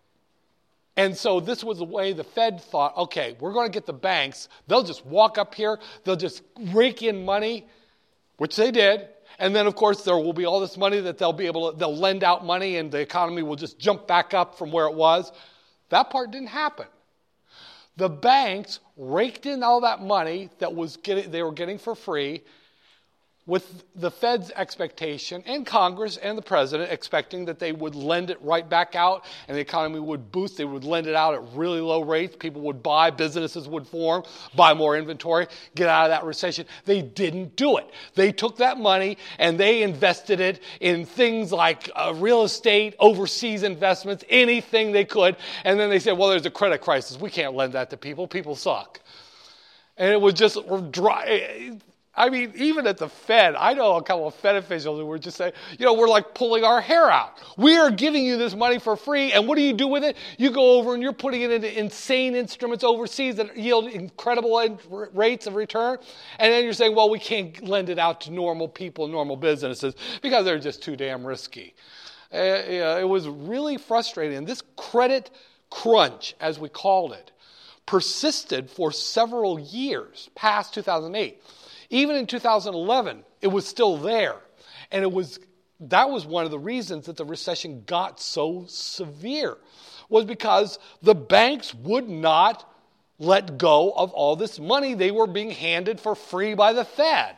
and so this was the way the Fed thought, okay, we're going to get the banks. They'll just walk up here. They'll just rake in money, which they did. And then, of course, there will be all this money that they'll be able to, they'll lend out money and the economy will just jump back up from where it was. That part didn't happen. The banks raked in all that money that was getting, they were getting for free, with the Fed's expectation and Congress and the president expecting that they would lend it right back out and the economy would boost. They would lend it out at really low rates. People would buy, businesses would form, buy more inventory, get out of that recession. They didn't do it. They took that money and they invested it in things like uh, real estate, overseas investments, anything they could. And then they said, well, there's a credit crisis. We can't lend that to people. People suck. And it was just dry. I mean, even at the Fed, I know a couple of Fed officials who were just saying, you know, we're like pulling our hair out. We are giving you this money for free, and what do you do with it? You go over and you're putting it into insane instruments overseas that yield incredible rates of return, and then you're saying, well, we can't lend it out to normal people, normal businesses, because they're just too damn risky. Uh, yeah, it was really frustrating. And this credit crunch, as we called it, persisted for several years past two thousand eight. Even in two thousand eleven, it was still there. And it was that was one of the reasons that the recession got so severe, was because the banks would not let go of all this money they were being handed for free by the Fed.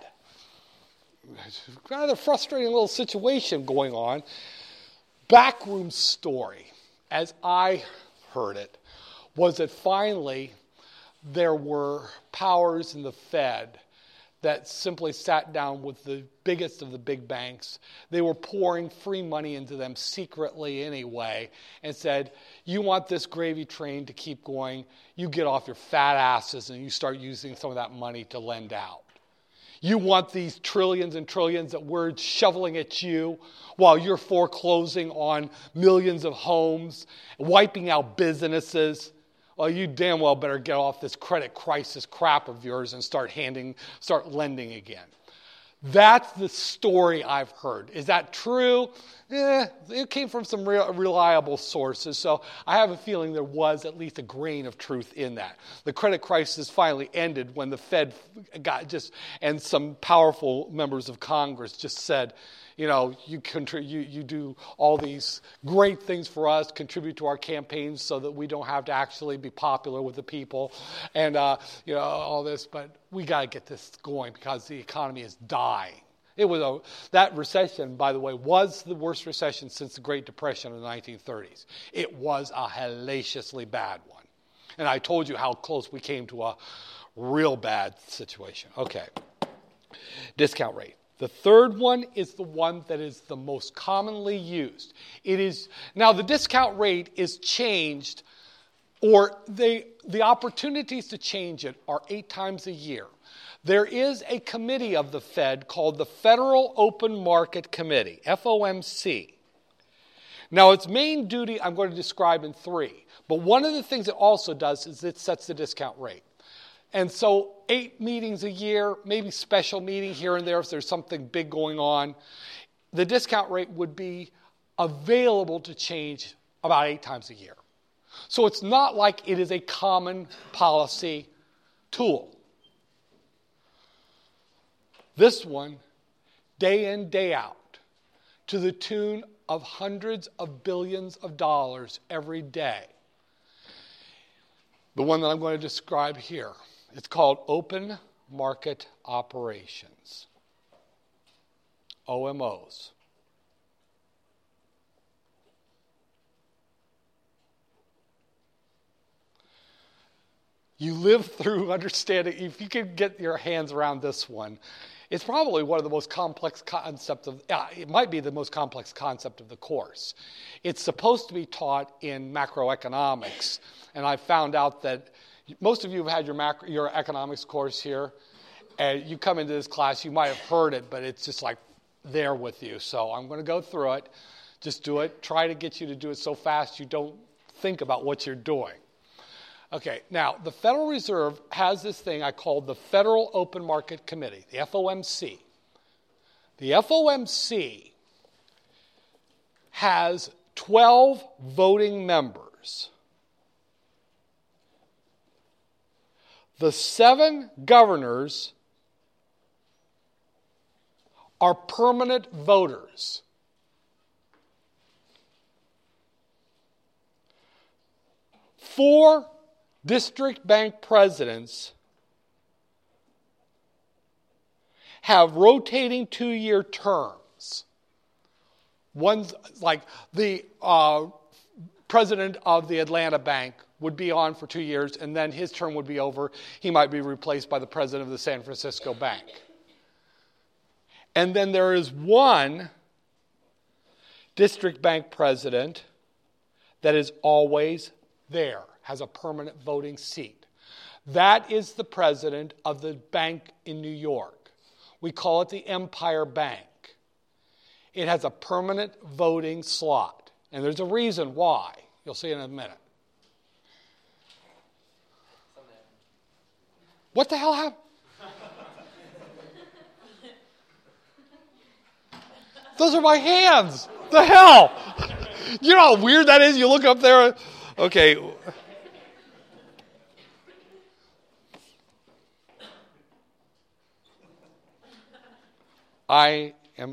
It's a rather frustrating little situation going on. Backroom story, as I heard it, was that finally there were powers in the Fed that simply sat down with the biggest of the big banks. They were pouring free money into them secretly anyway and said, you want this gravy train to keep going, you get off your fat asses and you start using some of that money to lend out. You want these trillions and trillions that we're shoveling at you while you're foreclosing on millions of homes, wiping out businesses. Well, you damn well better get off this credit crisis crap of yours and start handing, start lending again. That's the story I've heard. Is that true? Eh, it came from some real, reliable sources, so I have a feeling there was at least a grain of truth in that. The credit crisis finally ended when the Fed got just, and some powerful members of Congress just said, you know, you, contri- you you do all these great things for us, contribute to our campaigns so that we don't have to actually be popular with the people, and uh, you know all this. But we got to get this going because the economy is dying. It was a, that recession, by the way, was the worst recession since the Great Depression in the nineteen thirties. It was a hellaciously bad one, and I told you how close we came to a real bad situation. Okay, discount rate. The third one is the one that is the most commonly used. It is now the discount rate is changed, or they, the opportunities to change it are eight times a year. There is a committee of the Fed called the Federal Open Market Committee, F O M C. Now its main duty I'm going to describe in three, but one of the things it also does is it sets the discount rate. And so eight meetings a year, maybe special meeting here and there if there's something big going on, the discount rate would be available to change about eight times a year. So it's not like it is a common policy tool. This one, day in, day out, to the tune of hundreds of billions of dollars every day. The one that I'm going to describe here. It's called Open Market Operations, O M Os. You live through understanding. If you can get your hands around this one, it's probably one of the most complex concepts of, uh, it might be the most complex concept of the course. It's supposed to be taught in macroeconomics, and I found out that most of you have had your macro, your economics course here, and you come into this class, you might have heard it, but it's just like there with you. So I'm going to go through it. Just do it. Try to get you to do it so fast you don't think about what you're doing. Okay, now the Federal Reserve has this thing I call the Federal Open Market Committee, the F O M C. The F O M C has twelve voting members. The seven governors are permanent voters. Four district bank presidents have rotating two-year terms. One's like the uh, president of the Atlanta Bank would be on for two years, and then his term would be over. He might be replaced by the president of the San Francisco Bank. And then there is one district bank president that is always there, has a permanent voting seat. That is the president of the bank in New York. We call it the Empire Bank. It has a permanent voting slot. And there's a reason why. You'll see in a minute. What the hell happened? Those are my hands. The hell? You know how weird that is? You look up there. Okay. I am.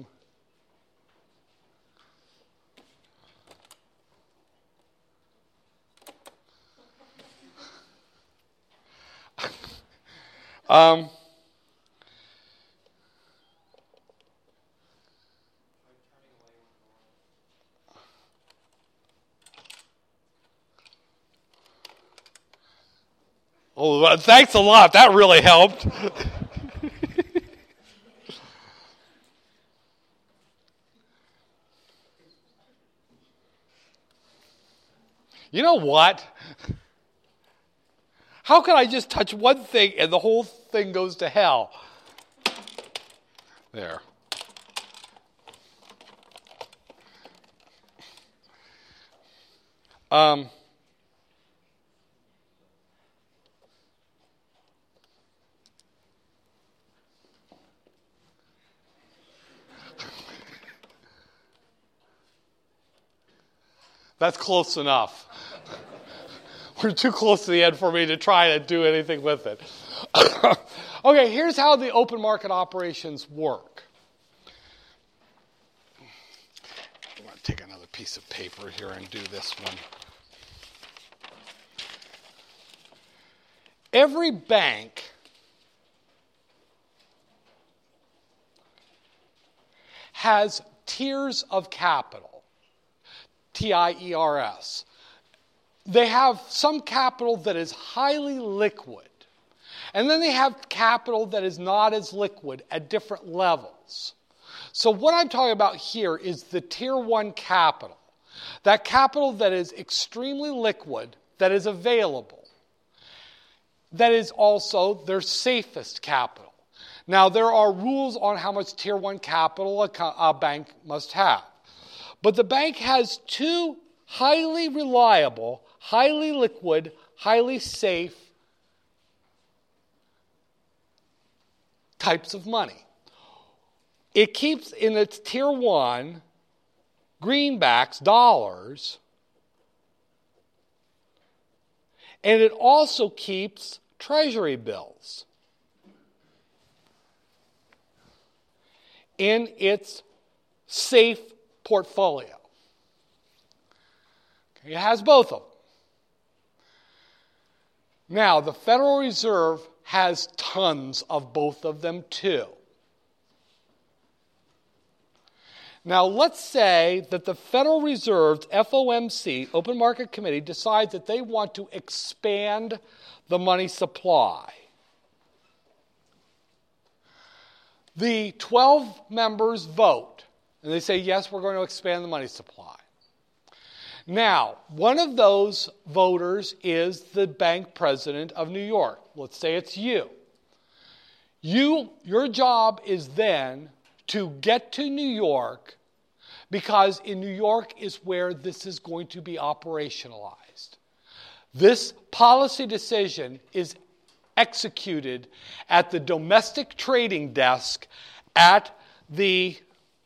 um. Oh, thanks a lot. That really helped. You know what? How can I just touch one thing and the whole thing goes to hell? There. Um. That's close enough. We're too close to the end for me to try to do anything with it. Okay, here's how the open market operations work. I'm going to take another piece of paper here and do this one. Every bank has tiers of capital. T I E R S. They have some capital that is highly liquid. And then they have capital that is not as liquid at different levels. So what I'm talking about here is the tier one capital. That capital that is extremely liquid, that is available. That is also their safest capital. Now there are rules on how much tier one capital a, a bank must have. But the bank has two highly reliable, highly liquid, highly safe types of money. It keeps in its tier one greenbacks, dollars, and it also keeps treasury bills in its safe portfolio. Okay, it has both of them. Now, the Federal Reserve has tons of both of them too. Now, let's say that the Federal Reserve's F O M C, Open Market Committee, decides that they want to expand the money supply. The twelve members vote, and they say, yes, we're going to expand the money supply. Now, one of those voters is the bank president of New York. Let's say it's you. You, your job is then to get to New York, because in New York is where this is going to be operationalized. This policy decision is executed at the domestic trading desk at the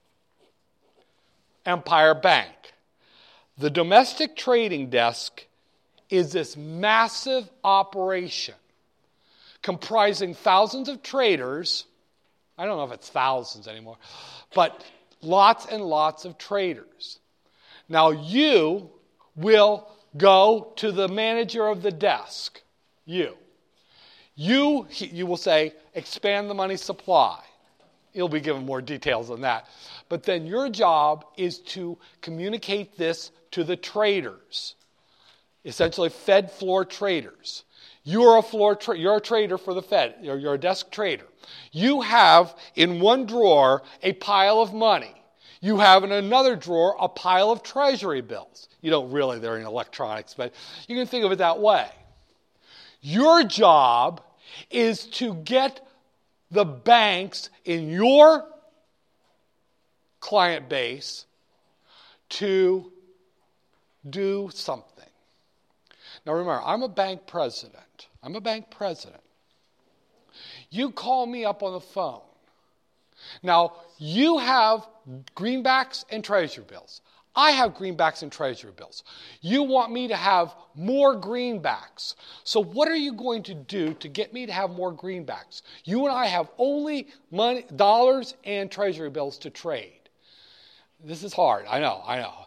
Empire Bank. The domestic trading desk is this massive operation comprising thousands of traders. I don't know if it's thousands anymore, but lots and lots of traders. Now you will go to the manager of the desk. You. You, you will say, expand the money supply. You'll be given more details on that. But then your job is to communicate this to the traders, essentially Fed floor traders. You're a floor tra- you're a trader for the Fed. You're, you're a desk trader. You have in one drawer a pile of money. You have in another drawer a pile of treasury bills. You don't really, they're in electronics, but you can think of it that way. Your job is to get the banks in your client base to do something. Now remember, I'm a bank president. I'm a bank president. You call me up on the phone. Now, you have greenbacks and treasury bills. I have greenbacks and treasury bills. You want me to have more greenbacks. So what are you going to do to get me to have more greenbacks? You and I have only money, dollars and treasury bills to trade. This is hard. I know, I know.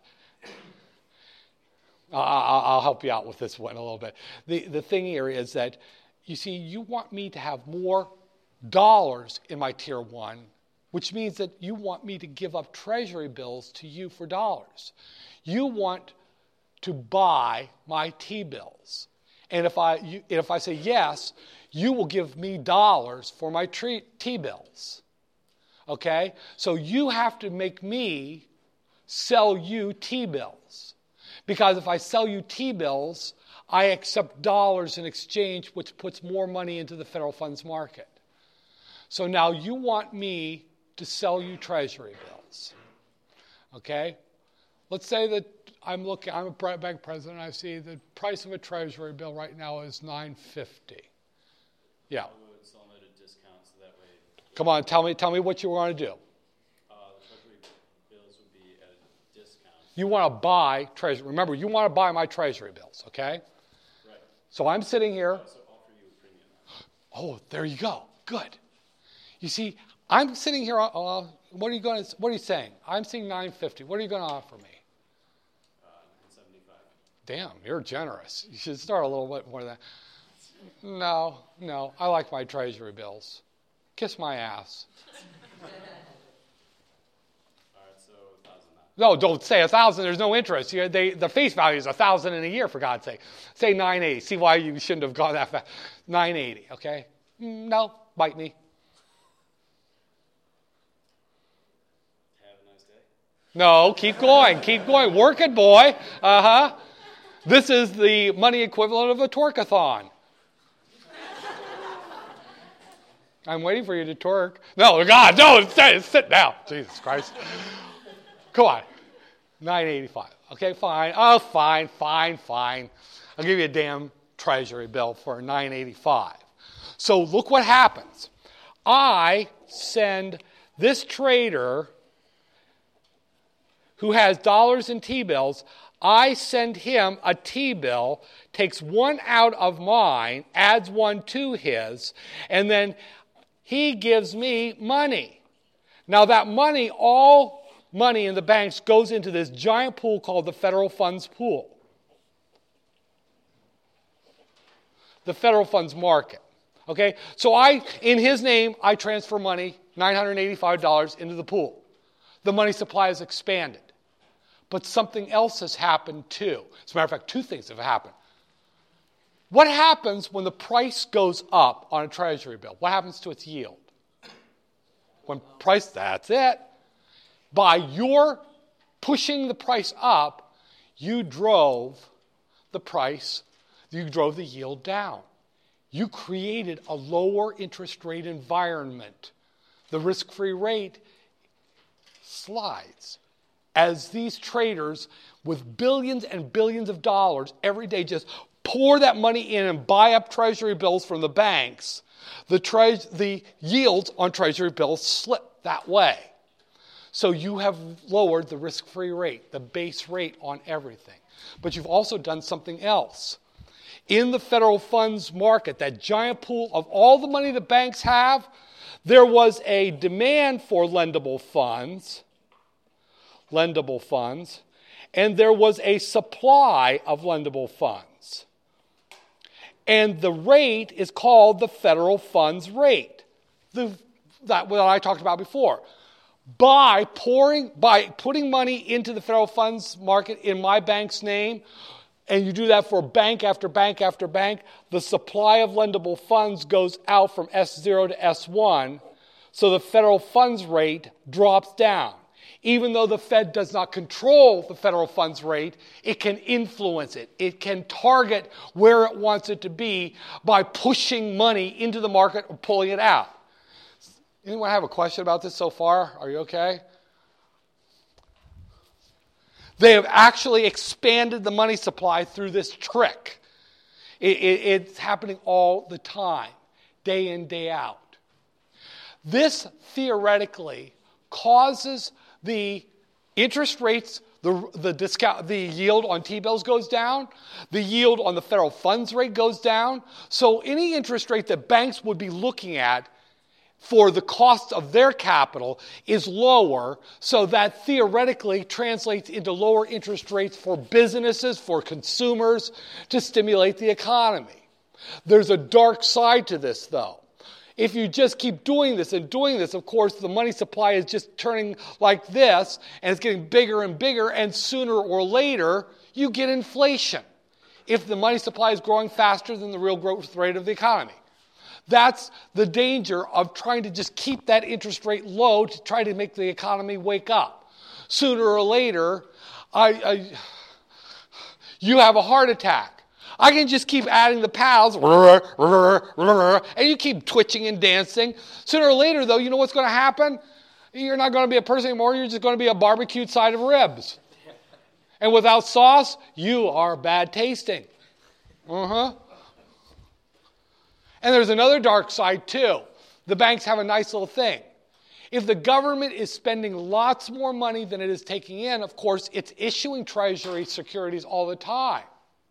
I'll help you out with this one a little bit. The, the thing here is that, you see, you want me to have more dollars in my tier one, which means that you want me to give up treasury bills to you for dollars. You want to buy my T-bills. And if I, you, if I say yes, you will give me dollars for my T-bills. Okay? So you have to make me sell you T-bills. Because if I sell you T-bills, I accept dollars in exchange, which puts more money into the federal funds market. So now you want me to sell you treasury bills. Okay? Let's say that I'm looking, I'm a bank president, I see the price of a treasury bill right now is nine fifty. Yeah. I would sell them at a discount so that way. Come on, tell me, tell me what you want to do. Uh, the treasury bills would be at a discount. You want to buy treasury. Remember, you want to buy my treasury bills, okay? Right. So I'm sitting here. I also offer you a premium. Oh, there you go. Good. You see, I'm sitting here. Uh, what are you going to? What are you saying? I'm seeing nine fifty. What are you going to offer me? Uh, nine seventy-five. Damn, you're generous. You should start a little bit more than that. No, no. I like my treasury bills. Kiss my ass. All right, so a thousand. No, don't say a thousand. There's no interest. You, they, the face value is a thousand in a year, for God's sake. Say nine eighty. See why you shouldn't have gone that fast. Nine eighty. Okay. No, bite me. No, keep going, keep going. Work it, boy. Uh-huh. This is the money equivalent of a twerkathon. I'm waiting for you to twerk. No, God, no, sit, sit down. Jesus Christ. Come on. nine eighty-five. Okay, fine. Oh, fine, fine, fine. I'll give you a damn treasury bill for nine eighty-five. So look what happens. I send this trader who has dollars in T-bills, I send him a T-bill, takes one out of mine, adds one to his, and then he gives me money. Now that money, all money in the banks goes into this giant pool called the federal funds pool. The federal funds market. Okay? So I, in his name, I transfer money, nine hundred eighty-five dollars, into the pool. the money supply has expanded. But something else has happened too. As a matter of fact, two things have happened. What happens when the price goes up on a treasury bill? What happens to its yield? When price, that's it. By your pushing the price up, you drove the price, you drove the yield down. You created a lower interest rate environment. The risk-free rate slides as these traders with billions and billions of dollars every day just pour that money in and buy up treasury bills from the banks. The, tre- the yields on treasury bills slip that way. So you have lowered the risk-free rate, the base rate on everything. But you've also done something else. In the federal funds market, that giant pool of all the money the banks have, there was a demand for lendable funds, lendable funds, and there was a supply of lendable funds. And the rate is called the federal funds rate, the, that what I talked about before. By pouring, by putting money into the federal funds market in my bank's name, and you do that for bank after bank after bank, the supply of lendable funds goes out from S zero to S one, so the federal funds rate drops down. Even though the Fed does not control the federal funds rate, it can influence it. It can target where it wants it to be by pushing money into the market or pulling it out. Anyone have a question about this so far? Are you okay? They have actually expanded the money supply through this trick. It, it, it's happening all the time, day in, day out. This theoretically causes the interest rates, the, the discount, the yield on T-bills goes down, the yield on the federal funds rate goes down. So any interest rate that banks would be looking at for the cost of their capital is lower, so that theoretically translates into lower interest rates for businesses, for consumers, to stimulate the economy. There's a dark side to this, though. If you just keep doing this and doing this, of course, the money supply is just turning like this, and it's getting bigger and bigger, and sooner or later, you get inflation if the money supply is growing faster than the real growth rate of the economy. That's the danger of trying to just keep that interest rate low to try to make the economy wake up. Sooner or later, I, I, you have a heart attack. I can just keep adding the pals, and you keep twitching and dancing. Sooner or later, though, you know what's going to happen? You're not going to be a person anymore. You're just going to be a barbecued side of ribs. And without sauce, you are bad tasting. Uh-huh. And there's another dark side, too. The banks have a nice little thing. If the government is spending lots more money than it is taking in, of course, it's issuing treasury securities all the time.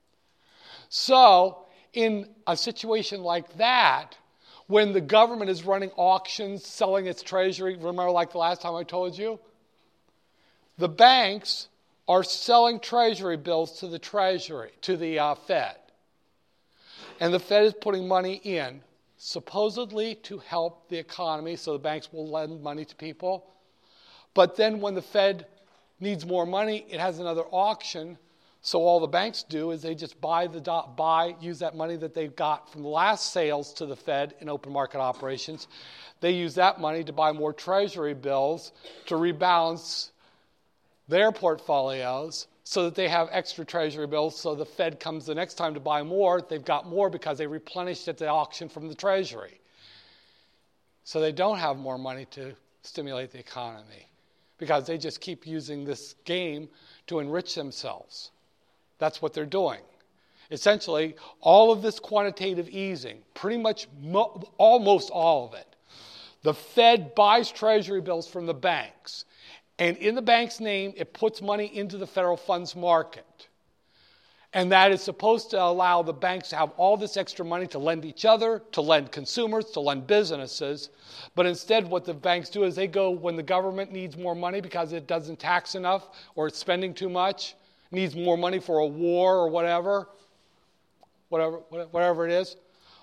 So, in a situation like that, when the government is running auctions, selling its treasury, remember like the last time I told you? The banks are selling treasury bills to the treasury, to the uh, Fed. And the Fed is putting money in, supposedly to help the economy, so the banks will lend money to people. But then when the Fed needs more money, it has another auction. So all the banks do is they just buy the buy, use that money that they've got from the last sales to the Fed in open market operations. They use that money to buy more treasury bills to rebalance their portfolios so that they have extra treasury bills. So the Fed comes the next time to buy more, they've got more because they replenished at the auction from the treasury. So they don't have more money to stimulate the economy because they just keep using this game to enrich themselves. That's what they're doing. Essentially, all of this quantitative easing, pretty much mo- almost all of it, the Fed buys treasury bills from the banks. And in the bank's name, it puts money into the federal funds market. And that is supposed to allow the banks to have all this extra money to lend each other, to lend consumers, to lend businesses. But instead, what the banks do is they go when the government needs more money because it doesn't tax enough or it's spending too much, needs more money for a war or whatever, whatever, whatever it is.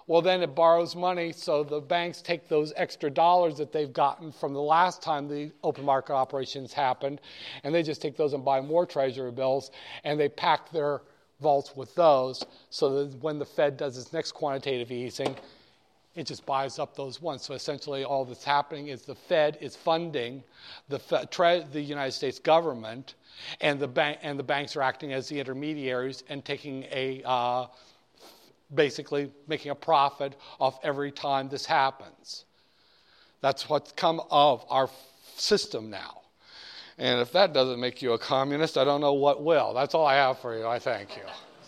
Well, then it borrows money, so the banks take those extra dollars that they've gotten from the last time the open market operations happened, and they just take those and buy more Treasury bills, and they pack their vaults with those, so that when the Fed does its next quantitative easing, it just buys up those ones. So essentially all that's happening is the Fed is funding the, Fed, tre- the United States government, and the, bank, and the banks are acting as the intermediaries and taking a... Uh, basically making a profit off every time this happens. That's what's come of our system now. And if that doesn't make you a communist, I don't know what will. That's all I have for you. I thank you.